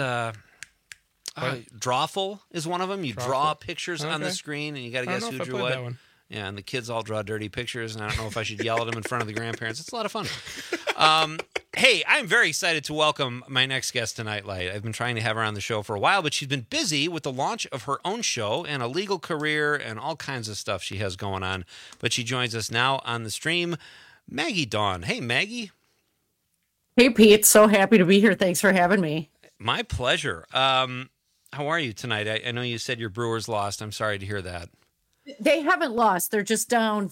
Drawful is one of them. You draw pictures on the screen and you got to guess who drew what. Yeah, and the kids all draw dirty pictures, and I don't know if I should yell at them in front of the grandparents. It's a lot of fun. Hey, I'm very excited to welcome my next guest tonight, Light. I've been trying to have her on the show for a while, but she's been busy with the launch of her own show and a legal career and all kinds of stuff she has going on. But she joins us now on the stream, Maggie Dawn. Hey, Maggie. Hey, Pete. So happy to be here. Thanks for having me. My pleasure. How are you tonight? I know you said your Brewers lost. I'm sorry to hear that. They haven't lost. They're just down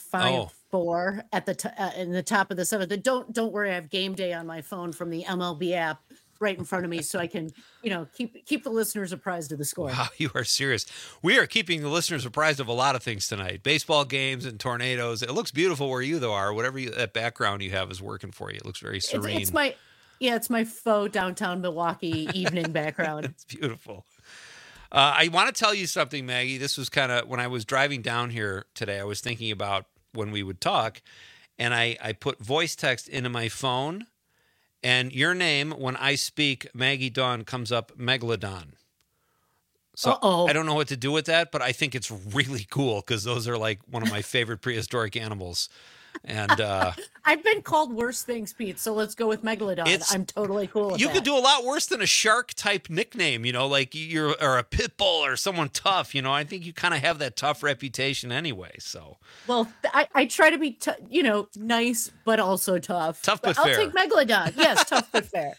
5-4 at the in the top of the 7th. Don't worry. I have game day on my phone from the MLB app. right in front of me so I can, keep the listeners apprised of the score. Wow, you are serious. We are keeping the listeners apprised of a lot of things tonight. Baseball games and tornadoes. It looks beautiful where you, though, are. Whatever that background you have is working for you. It looks very serene. It's my faux downtown Milwaukee evening background. It's beautiful. I want to tell you something, Maggie. This was kind of when I was driving down here today, I was thinking about when we would talk, and I put voice text into my phone, and your name, when I speak Maggie Dawn, comes up Megalodon. So I don't know what to do with that, but I think it's really cool because those are like one of my favorite prehistoric animals. And I've been called worse things, Pete. So let's go with Megalodon. I'm totally cool with you that. could do a lot worse than a shark type nickname, like or a pit bull or someone tough. I think you kind of have that tough reputation anyway. So well, I try to be nice but also tough. Tough but fair. I'll take Megalodon. Yes, tough but fair.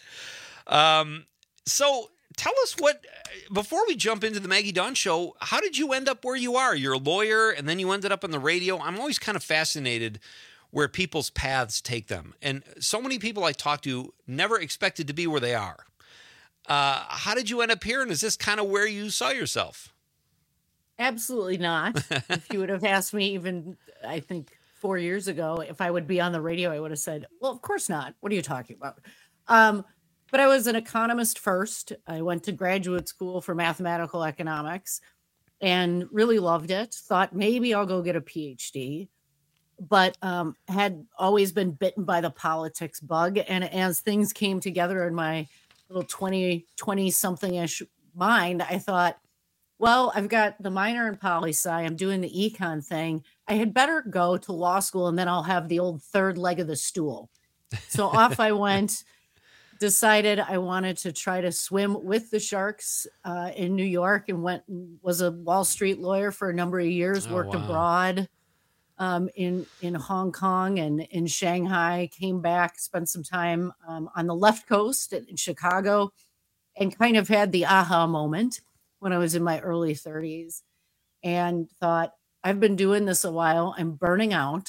So tell us before we jump into the Maggie Dawn Show, how did you end up where you are? You're a lawyer, and then you ended up on the radio. I'm always kind of fascinated where people's paths take them. And so many people I talk to never expected to be where they are. How did you end up here, and is this kind of where you saw yourself? Absolutely not. If you would have asked me even, I think, 4 years ago, if I would be on the radio, I would have said, well, of course not. What are you talking about? But I was an economist first. I went to graduate school for mathematical economics and really loved it. Thought maybe I'll go get a PhD, but had always been bitten by the politics bug. And as things came together in my little 20-something-ish mind, I thought, well, I've got the minor in poli-sci. I'm doing the econ thing. I had better go to law school, and then I'll have the old third leg of the stool. So off I went. Decided I wanted to try to swim with the sharks in New York, and was a Wall Street lawyer for a number of years, worked abroad in Hong Kong and in Shanghai, came back, spent some time on the left coast in Chicago, and kind of had the aha moment when I was in my early 30s and thought, I've been doing this a while. I'm burning out.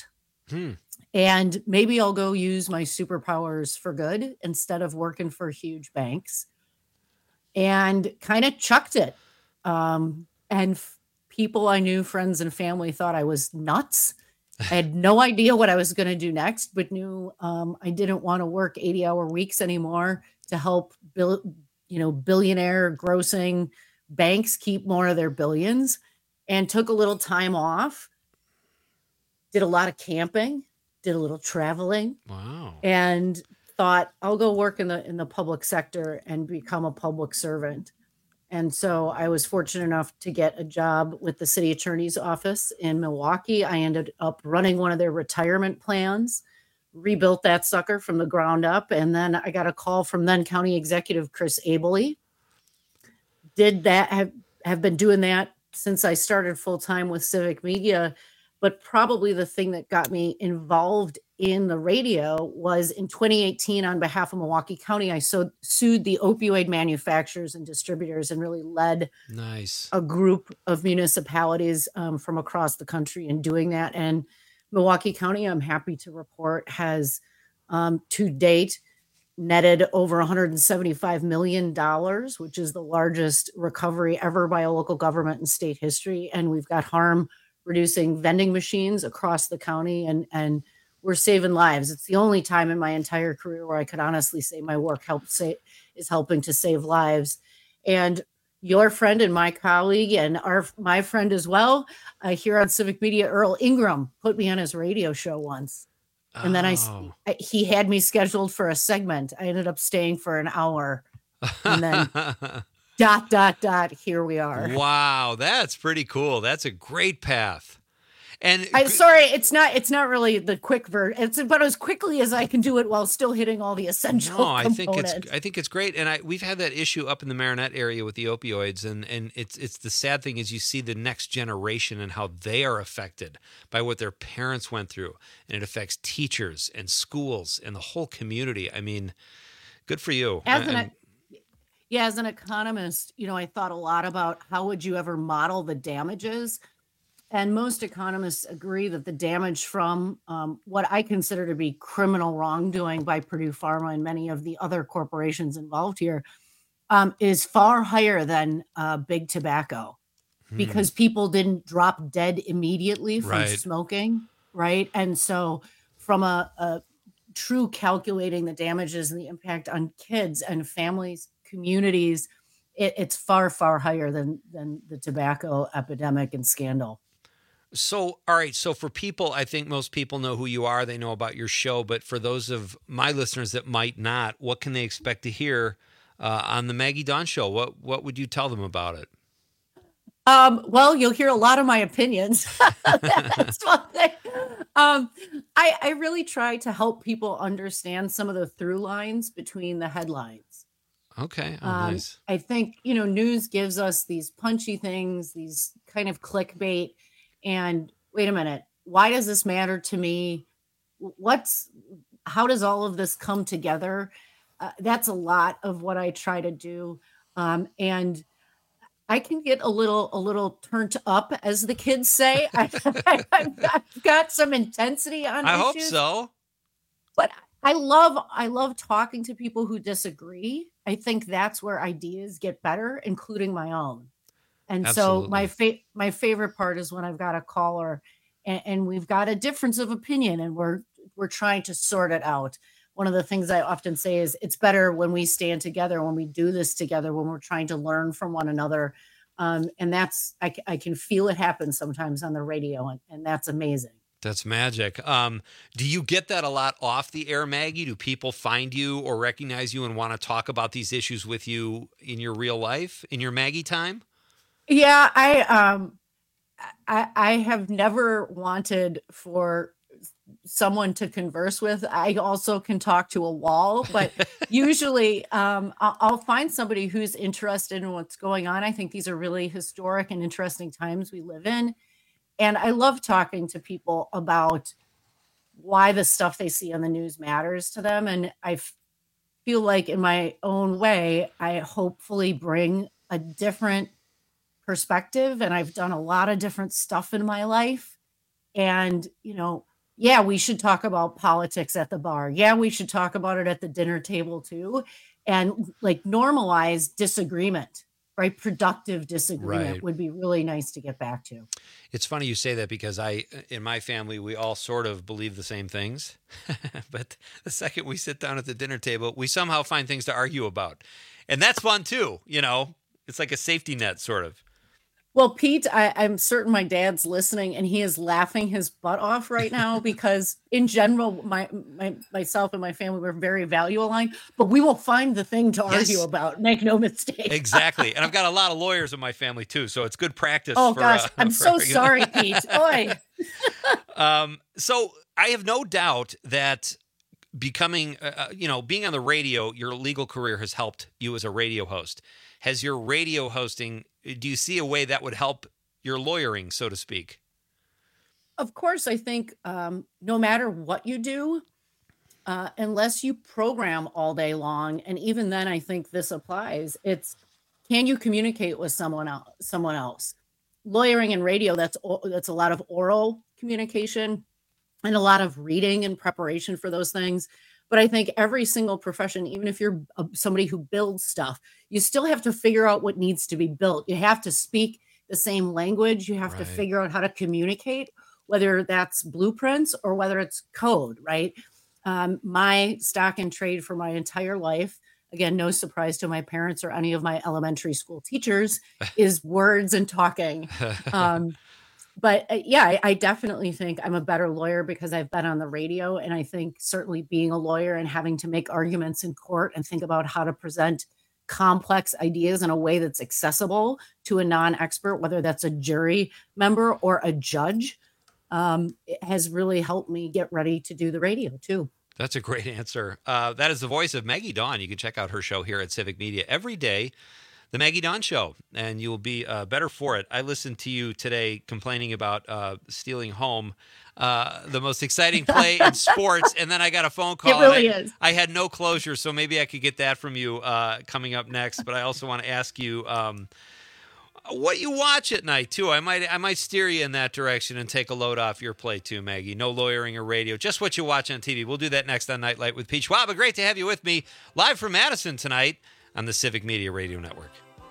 And maybe I'll go use my superpowers for good instead of working for huge banks, and kind of chucked it. And people I knew, friends and family, thought I was nuts. I had no idea what I was going to do next, but knew I didn't want to work 80-hour weeks anymore to help billionaire grossing banks keep more of their billions, and took a little time off, did a lot of camping, did a little traveling. Wow. And thought I'll go work in the public sector and become a public servant. And so I was fortunate enough to get a job with the city attorney's office in Milwaukee. I ended up running one of their retirement plans, rebuilt that sucker from the ground up. And then I got a call from then County Executive Chris Abele. Did that, have been doing that since I started full-time with Civic Media. But probably the thing that got me involved in the radio was in 2018, on behalf of Milwaukee County, I sued the opioid manufacturers and distributors and really led a group of municipalities from across the country in doing that. And Milwaukee County, I'm happy to report, has to date netted over $175 million, which is the largest recovery ever by a local government in state history. And we've got harm reducing vending machines across the county, and we're saving lives. It's the only time in my entire career where I could honestly say my work is helping to save lives. And your friend and my colleague and my friend as well, here on Civic Media, Earl Ingram, put me on his radio show once. And then he had me scheduled for a segment. I ended up staying for an hour, and then here we are. Wow, that's pretty cool. That's a great path. And sorry, it's not really the quick version. It's about as quickly as I can do it while still hitting all the essential components. I think it's great. And we've had that issue up in the Marinette area with the opioids, and it's the sad thing is you see the next generation and how they are affected by what their parents went through, and it affects teachers and schools and the whole community. I mean, good for you. As an economist, I thought a lot about how would you ever model the damages. And most economists agree that the damage from what I consider to be criminal wrongdoing by Purdue Pharma and many of the other corporations involved here is far higher than big tobacco, because people didn't drop dead immediately from smoking, right? And so from a true calculating the damages and the impact on kids and families, communities, it's far, far higher than the tobacco epidemic and scandal. So, all right. So for people, I think most people know who you are. They know about your show. But for those of my listeners that might not, what can they expect to hear on the Maggie Dawn Show? What would you tell them about it? Well, you'll hear a lot of my opinions. That's one thing. I really try to help people understand some of the through lines between the headlines. Okay. Oh, nice. I think, news gives us these punchy things, these kind of clickbait. And wait a minute, why does this matter to me? How does all of this come together? That's a lot of what I try to do. And I can get a little turned up, as the kids say. I've got some intensity on I issues. hope so. But I love talking to people who disagree. I think that's where ideas get better, including my own. And Absolutely. so my favorite part is when I've got a caller and we've got a difference of opinion and we're trying to sort it out. One of the things I often say is it's better when we stand together, when we do this together, when we're trying to learn from one another. And that's, I can feel it happen sometimes on the radio, and that's amazing. That's magic. Do you get that a lot off the air, Maggie? Do people find you or recognize you and want to talk about these issues with you in your real life, in your Maggie time? Yeah, I have never wanted for someone to converse with. I also can talk to a wall, but usually I'll find somebody who's interested in what's going on. I think these are really historic and interesting times we live in. And I love talking to people about why the stuff they see on the news matters to them. And I feel like in my own way, I hopefully bring a different perspective. And I've done a lot of different stuff in my life. And, yeah, we should talk about politics at the bar. Yeah, we should talk about it at the dinner table too. And normalize disagreement, right? Productive disagreement would be really nice to get back to. It's funny you say that because in my family, we all sort of believe the same things. But the second we sit down at the dinner table, we somehow find things to argue about. And that's fun too. It's like a safety net sort of. Well, Pete, I'm certain my dad's listening and he is laughing his butt off right now because in general, myself and my family were very value aligned, but we will find the thing to argue about. Make no mistake. Exactly. And I've got a lot of lawyers in my family too, so it's good practice. Oh gosh, I'm so sorry, Pete. Oy. So I have no doubt that becoming, being on the radio, your legal career has helped you as a radio host. Has your radio hosting, do you see a way that would help your lawyering, so to speak? Of course, I think no matter what you do, unless you program all day long, and even then I think this applies, it's can you communicate with someone else? Lawyering and radio, that's a lot of oral communication and a lot of reading and preparation for those things. But I think every single profession, even if you're somebody who builds stuff, you still have to figure out what needs to be built. You have to speak the same language. You have to figure out how to communicate, whether that's blueprints or whether it's code, right? My stock and trade for my entire life, again, no surprise to my parents or any of my elementary school teachers, is words and talking. But yeah, I definitely think I'm a better lawyer because I've been on the radio. And I think certainly being a lawyer and having to make arguments in court and think about how to present complex ideas in a way that's accessible to a non-expert, whether that's a jury member or a judge, it has really helped me get ready to do the radio too. That's a great answer. That is the voice of Maggie Dawn. You can check out her show here at Civic Media every day. The Maggie Dawn Show, and you'll be better for it. I listened to you today complaining about stealing home, the most exciting play in sports, and then I got a phone call. It really is. I had no closure, so maybe I could get that from you coming up next. But I also want to ask you, what you watch at night too. I might steer you in that direction and take a load off your plate too, Maggie. No lawyering or radio, just what you watch on TV. We'll do that next on Nightlight with Pete Schwab. Great to have you with me live from Madison tonight on the Civic Media Radio Network.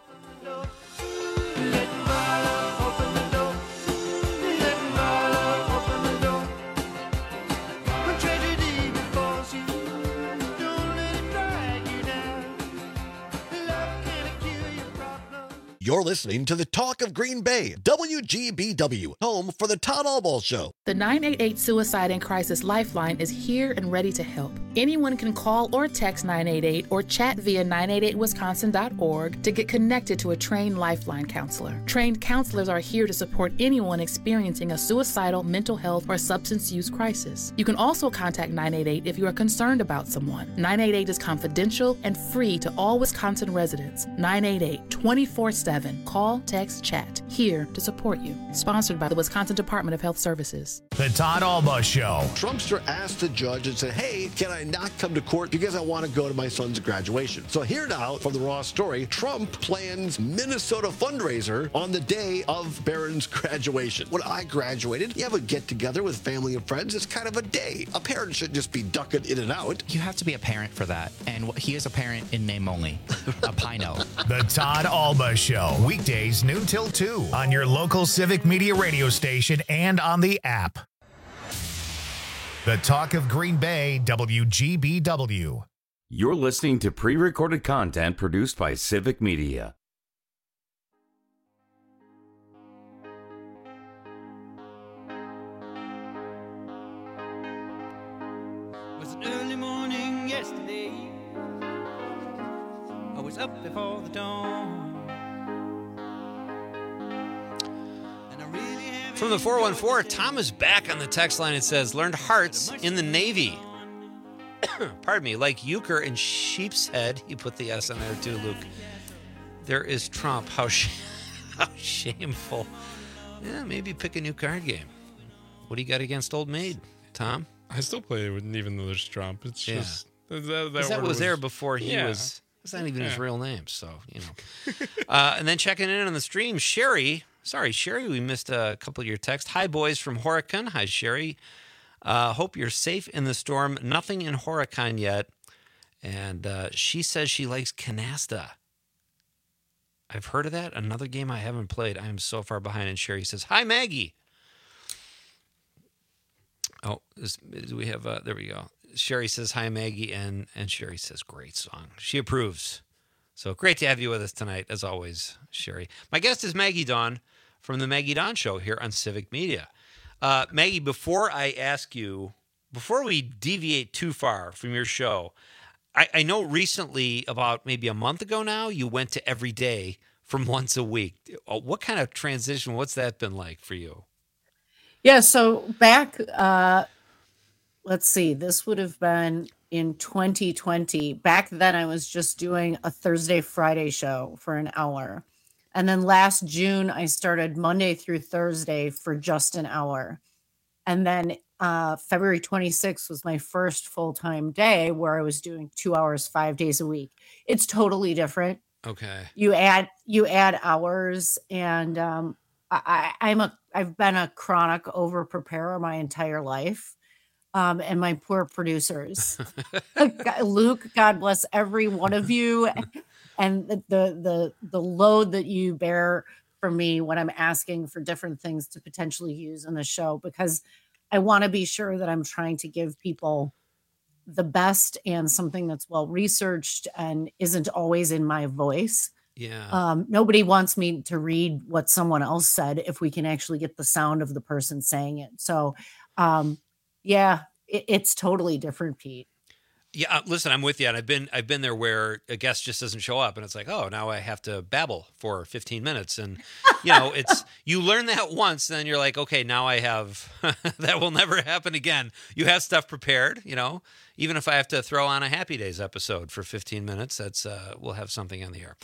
You're listening to the Talk of Green Bay, WGBW, home for the Todd Albaugh Show. The 988 Suicide and Crisis Lifeline is here and ready to help. Anyone can call or text 988 or chat via 988wisconsin.org to get connected to a trained Lifeline counselor. Trained counselors are here to support anyone experiencing a suicidal, mental health, or substance use crisis. You can also contact 988 if you are concerned about someone. 988 is confidential and free to all Wisconsin residents. 988 24/7. Call, text, chat. Here to support you. Sponsored by the Wisconsin Department of Health Services. The Todd Albaugh Show. Trumpster asked the judge and said, hey, can I not come to court because I want to go to my son's graduation? So here now from the Raw story, Trump plans Minnesota fundraiser on the day of Barron's graduation. When I graduated, you have a get-together with family and friends. It's kind of a day. A parent shouldn't just be ducking in and out. You have to be a parent for that. And he is a parent in name only. A Pino. The Todd Albaugh Show. Weekdays noon till 2 on your local Civic Media radio station and on the app. The Talk of Green Bay, WGBW. You're listening to pre-recorded content produced by Civic Media. It was an early morning yesterday. I was up before the dawn. From the 414, Tom is back on the text line. It says, learned hearts in the Navy. Pardon me, like euchre and sheep's head. You put the S on there too, Luke. There is Trump. How shameful. Yeah, maybe pick a new card game. What do you got against Old Maid, Tom? I still play it with, even though there's Trump. It's just... That was there before he was... It's not even his real name, so, you know. And then checking in on the stream, Sherry... Sorry, Sherry, we missed a couple of your texts. Hi, boys from Horicon. Hi, Sherry. Hope you're safe in the storm. Nothing in Horicon yet. And she says she likes Canasta. I've heard of that. Another game I haven't played. I am so far behind. And Sherry says, hi, Maggie. Oh, do we have, there we go. Sherry says, hi, Maggie. And Sherry says, great song. She approves. So great to have you with us tonight, as always, Sherry. My guest is Maggie Dawn from the Maggie Dawn Show here on Civic Media. Maggie, before we deviate too far from your show, I know recently, about maybe a month ago now, you went to every day from once a week. What kind of transition, what's that been like for you? Yeah, so back, let's see, this would have been in 2020. Back then, I was just doing a Thursday, Friday show for an hour. And then last June, I started Monday through Thursday for just an hour. And then February 26th was my first full-time day where I was doing 2 hours, 5 days a week. It's totally different. Okay. You add hours, and I've been a chronic over-preparer my entire life. And my poor producers, Luke, God bless every one of you, and the load that you bear for me when I'm asking for different things to potentially use in the show, because I want to be sure that I'm trying to give people the best and something that's well researched and isn't always in my voice. Yeah. Nobody wants me to read what someone else said if we can actually get the sound of the person saying it. So, yeah, it's totally different, Pete. Yeah, listen, I'm with you. And I've been there where a guest just doesn't show up, and it's like, oh, now I have to babble for 15 minutes. And, you learn that once, and then you're like, okay, now I have, that will never happen again. You have stuff prepared, even if I have to throw on a Happy Days episode for 15 minutes, we'll have something on the air.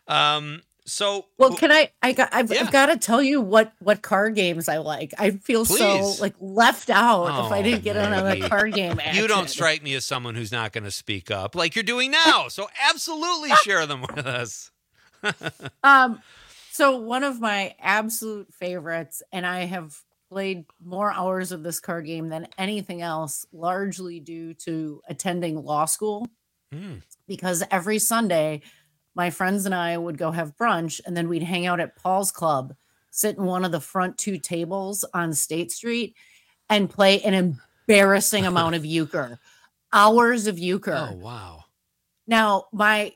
Can I've got to tell you what card games I like. I feel so left out if I didn't get on a card game action. You don't strike me as someone who's not going to speak up like you're doing now. So absolutely share them with us. So one of my absolute favorites, and I have played more hours of this card game than anything else, largely due to attending law school. Because every Sunday, my friends and I would go have brunch, and then we'd hang out at Paul's Club, sit in one of the front 2 tables on State Street, and play an embarrassing amount of euchre. Hours of euchre. Oh, wow. Now, I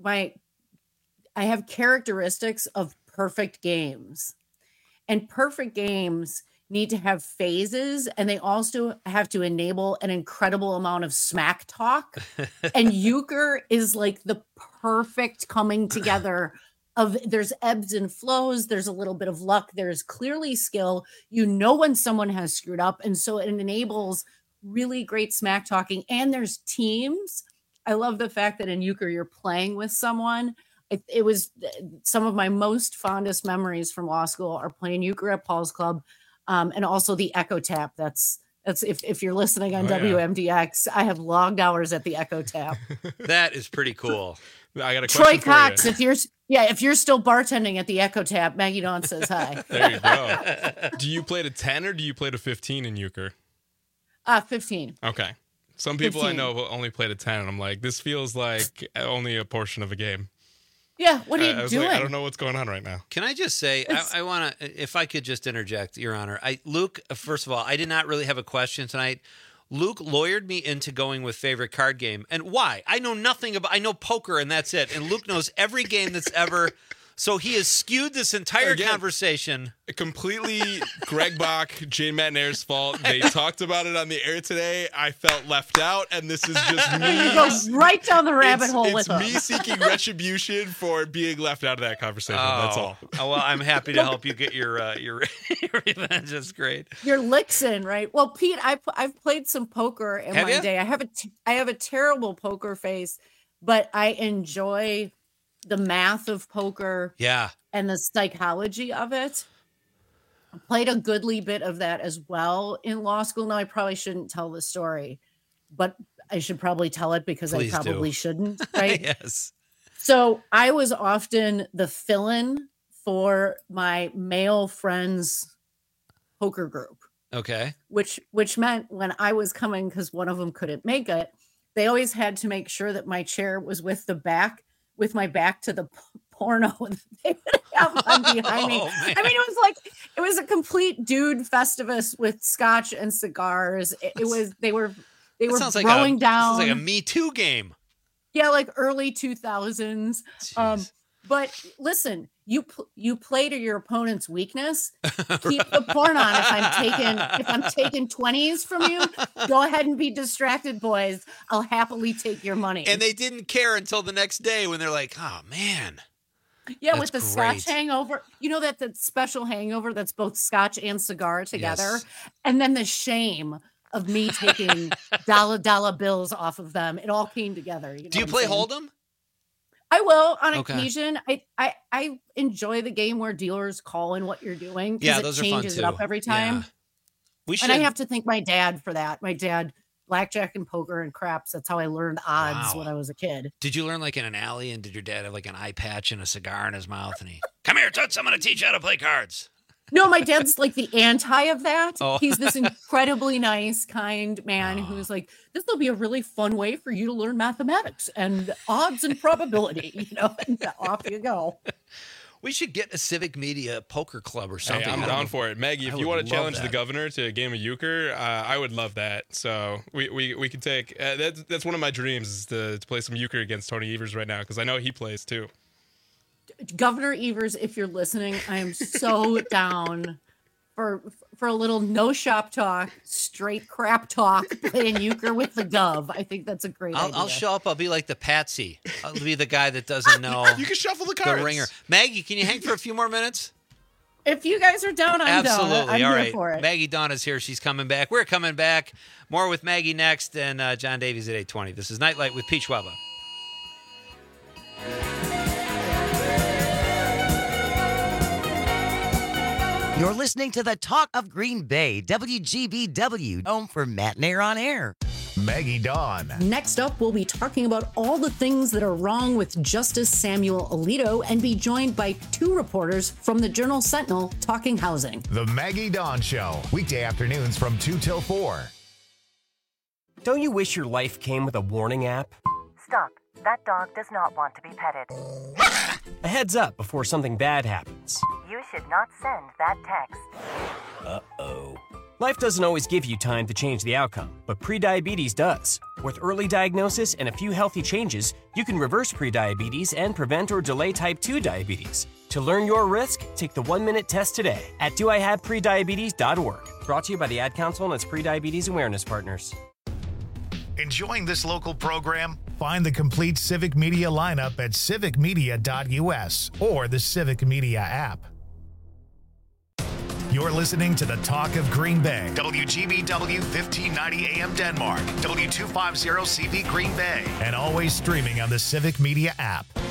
have characteristics of perfect games, and perfect games need to have phases, and they also have to enable an incredible amount of smack talk. And euchre is like the perfect coming together of, there's ebbs and flows, there's a little bit of luck, there's clearly skill. You know when someone has screwed up, and so it enables really great smack talking. And there's teams. I love the fact that in euchre you're playing with someone. It was some of my most fondest memories from law school are playing euchre at Paul's Club, and also the Echo Tap. That's if you're listening on WMDX, I have logged hours at the Echo Tap. That is pretty cool. I got a Troy question Cox, for you. if you're still bartending at the Echo Tap, Maggie Dawn says hi. There you go. Do you play to 10 or do you play to 15 in euchre? 15. Okay. Some people 15. I know will only play to 10, and I'm like, this feels like only a portion of a game. Yeah, what are you I was doing? like, I don't know what's going on right now. Can I just say, I want to, if I could just interject, Your Honor. Luke, first of all, I did not really have a question tonight. Luke lawyered me into going with favorite card game. And why? I know nothing about, I know poker and that's it. And Luke knows every game that's ever, so he has skewed this entire conversation. Completely Greg Bach, Jane McNair's fault. They talked about it on the air today. I felt left out, and this is just me. You go right down the rabbit hole with It's him. me seeking retribution for being left out of that conversation. That's all. Oh, well, I'm happy to help you get your revenge. That's great. Your licks in, right? Well, Pete, I've played some poker in Have my ya? day. I have a terrible poker face, but I enjoy the math of poker. Yeah. And the psychology of it. I played a goodly bit of that as well in law school. Now, I probably shouldn't tell the story, but I should probably tell it because Please I probably do. shouldn't, right? Yes. So I was often the fill-in for my male friends' poker group, Okay. which meant when I was coming, because one of them couldn't make it, they always had to make sure that my chair was with my back to the porno that they would have on behind me. Oh, man. I mean, it was a complete dude festivus with scotch and cigars. They were Sounds like throwing down. Sounds like a Me Too game. Yeah, like early 2000s. But listen, you play to your opponent's weakness. Keep the porn on. If I'm taking 20s from you, go ahead and be distracted, boys. I'll happily take your money. And they didn't care until the next day when they're like, oh, man. Yeah, That's with the great. scotch hangover. You know that special hangover that's both scotch and cigar together? Yes. And then the shame of me taking dollar bills off of them. It all came together. Do you play Hold'em? I will on Okay. occasion. I enjoy the game where dealers call in what you're doing. Yeah, It those are fun changes it too. up every time. Yeah. We And I should- have to thank my dad for that. My dad, blackjack and poker and craps. That's how I learned odds Wow. when I was a kid. Did you learn like in an alley, and did your dad have like an eye patch and a cigar in his mouth, and he, come here, Toots, I'm going to teach you how to play cards. No, my dad's like the anti of that. Oh. He's this incredibly nice, kind man who's like, this will be a really fun way for you to learn mathematics and odds and probability, and off you go. We should get a Civic Media poker club or something. Hey, I'm I don't down know. for it. Maggie, I if you would want to love challenge the that. governor to a game of euchre, I would love that. So we could take that's one of my dreams is to play some euchre against Tony Evers right now because I know he plays too. Governor Evers, if you're listening, I am so down for a little no shop talk, straight crap talk, playing euchre with the gov. I think that's a great idea. I'll show up. I'll be like the patsy. I'll be the guy that doesn't know. You can shuffle the cards. The ringer. Maggie, can you hang for a few more minutes? If you guys are down, I'm Absolutely. down. I'm All here right. for it. Maggie Donna's here. She's coming back. We're coming back. More with Maggie next, and John Davies at 8:20. This is Nightlight with Pete Schwaba. You're listening to the Talk of Green Bay, WGBW, home for Matt Nair on Air. Maggie Dawn. Next up, we'll be talking about all the things that are wrong with Justice Samuel Alito and be joined by two reporters from the Journal-Sentinel talking housing. The Maggie Dawn Show, weekday afternoons from 2 till 4. Don't you wish your life came with a warning app? Stop. That dog does not want to be petted. A heads up before something bad happens. You should not send that text. Uh-oh. Life doesn't always give you time to change the outcome, but prediabetes does. With early diagnosis and a few healthy changes, you can reverse prediabetes and prevent or delay type 2 diabetes. To learn your risk, take the 1-minute test today at doihaveprediabetes.org. Brought to you by the Ad Council and its Prediabetes Awareness Partners. Enjoying this local program? Find the complete Civic Media lineup at civicmedia.us or the Civic Media app. You're listening to the Talk of Green Bay. WGBW 1590 AM Denmark. W250 CB Green Bay. And always streaming on the Civic Media app.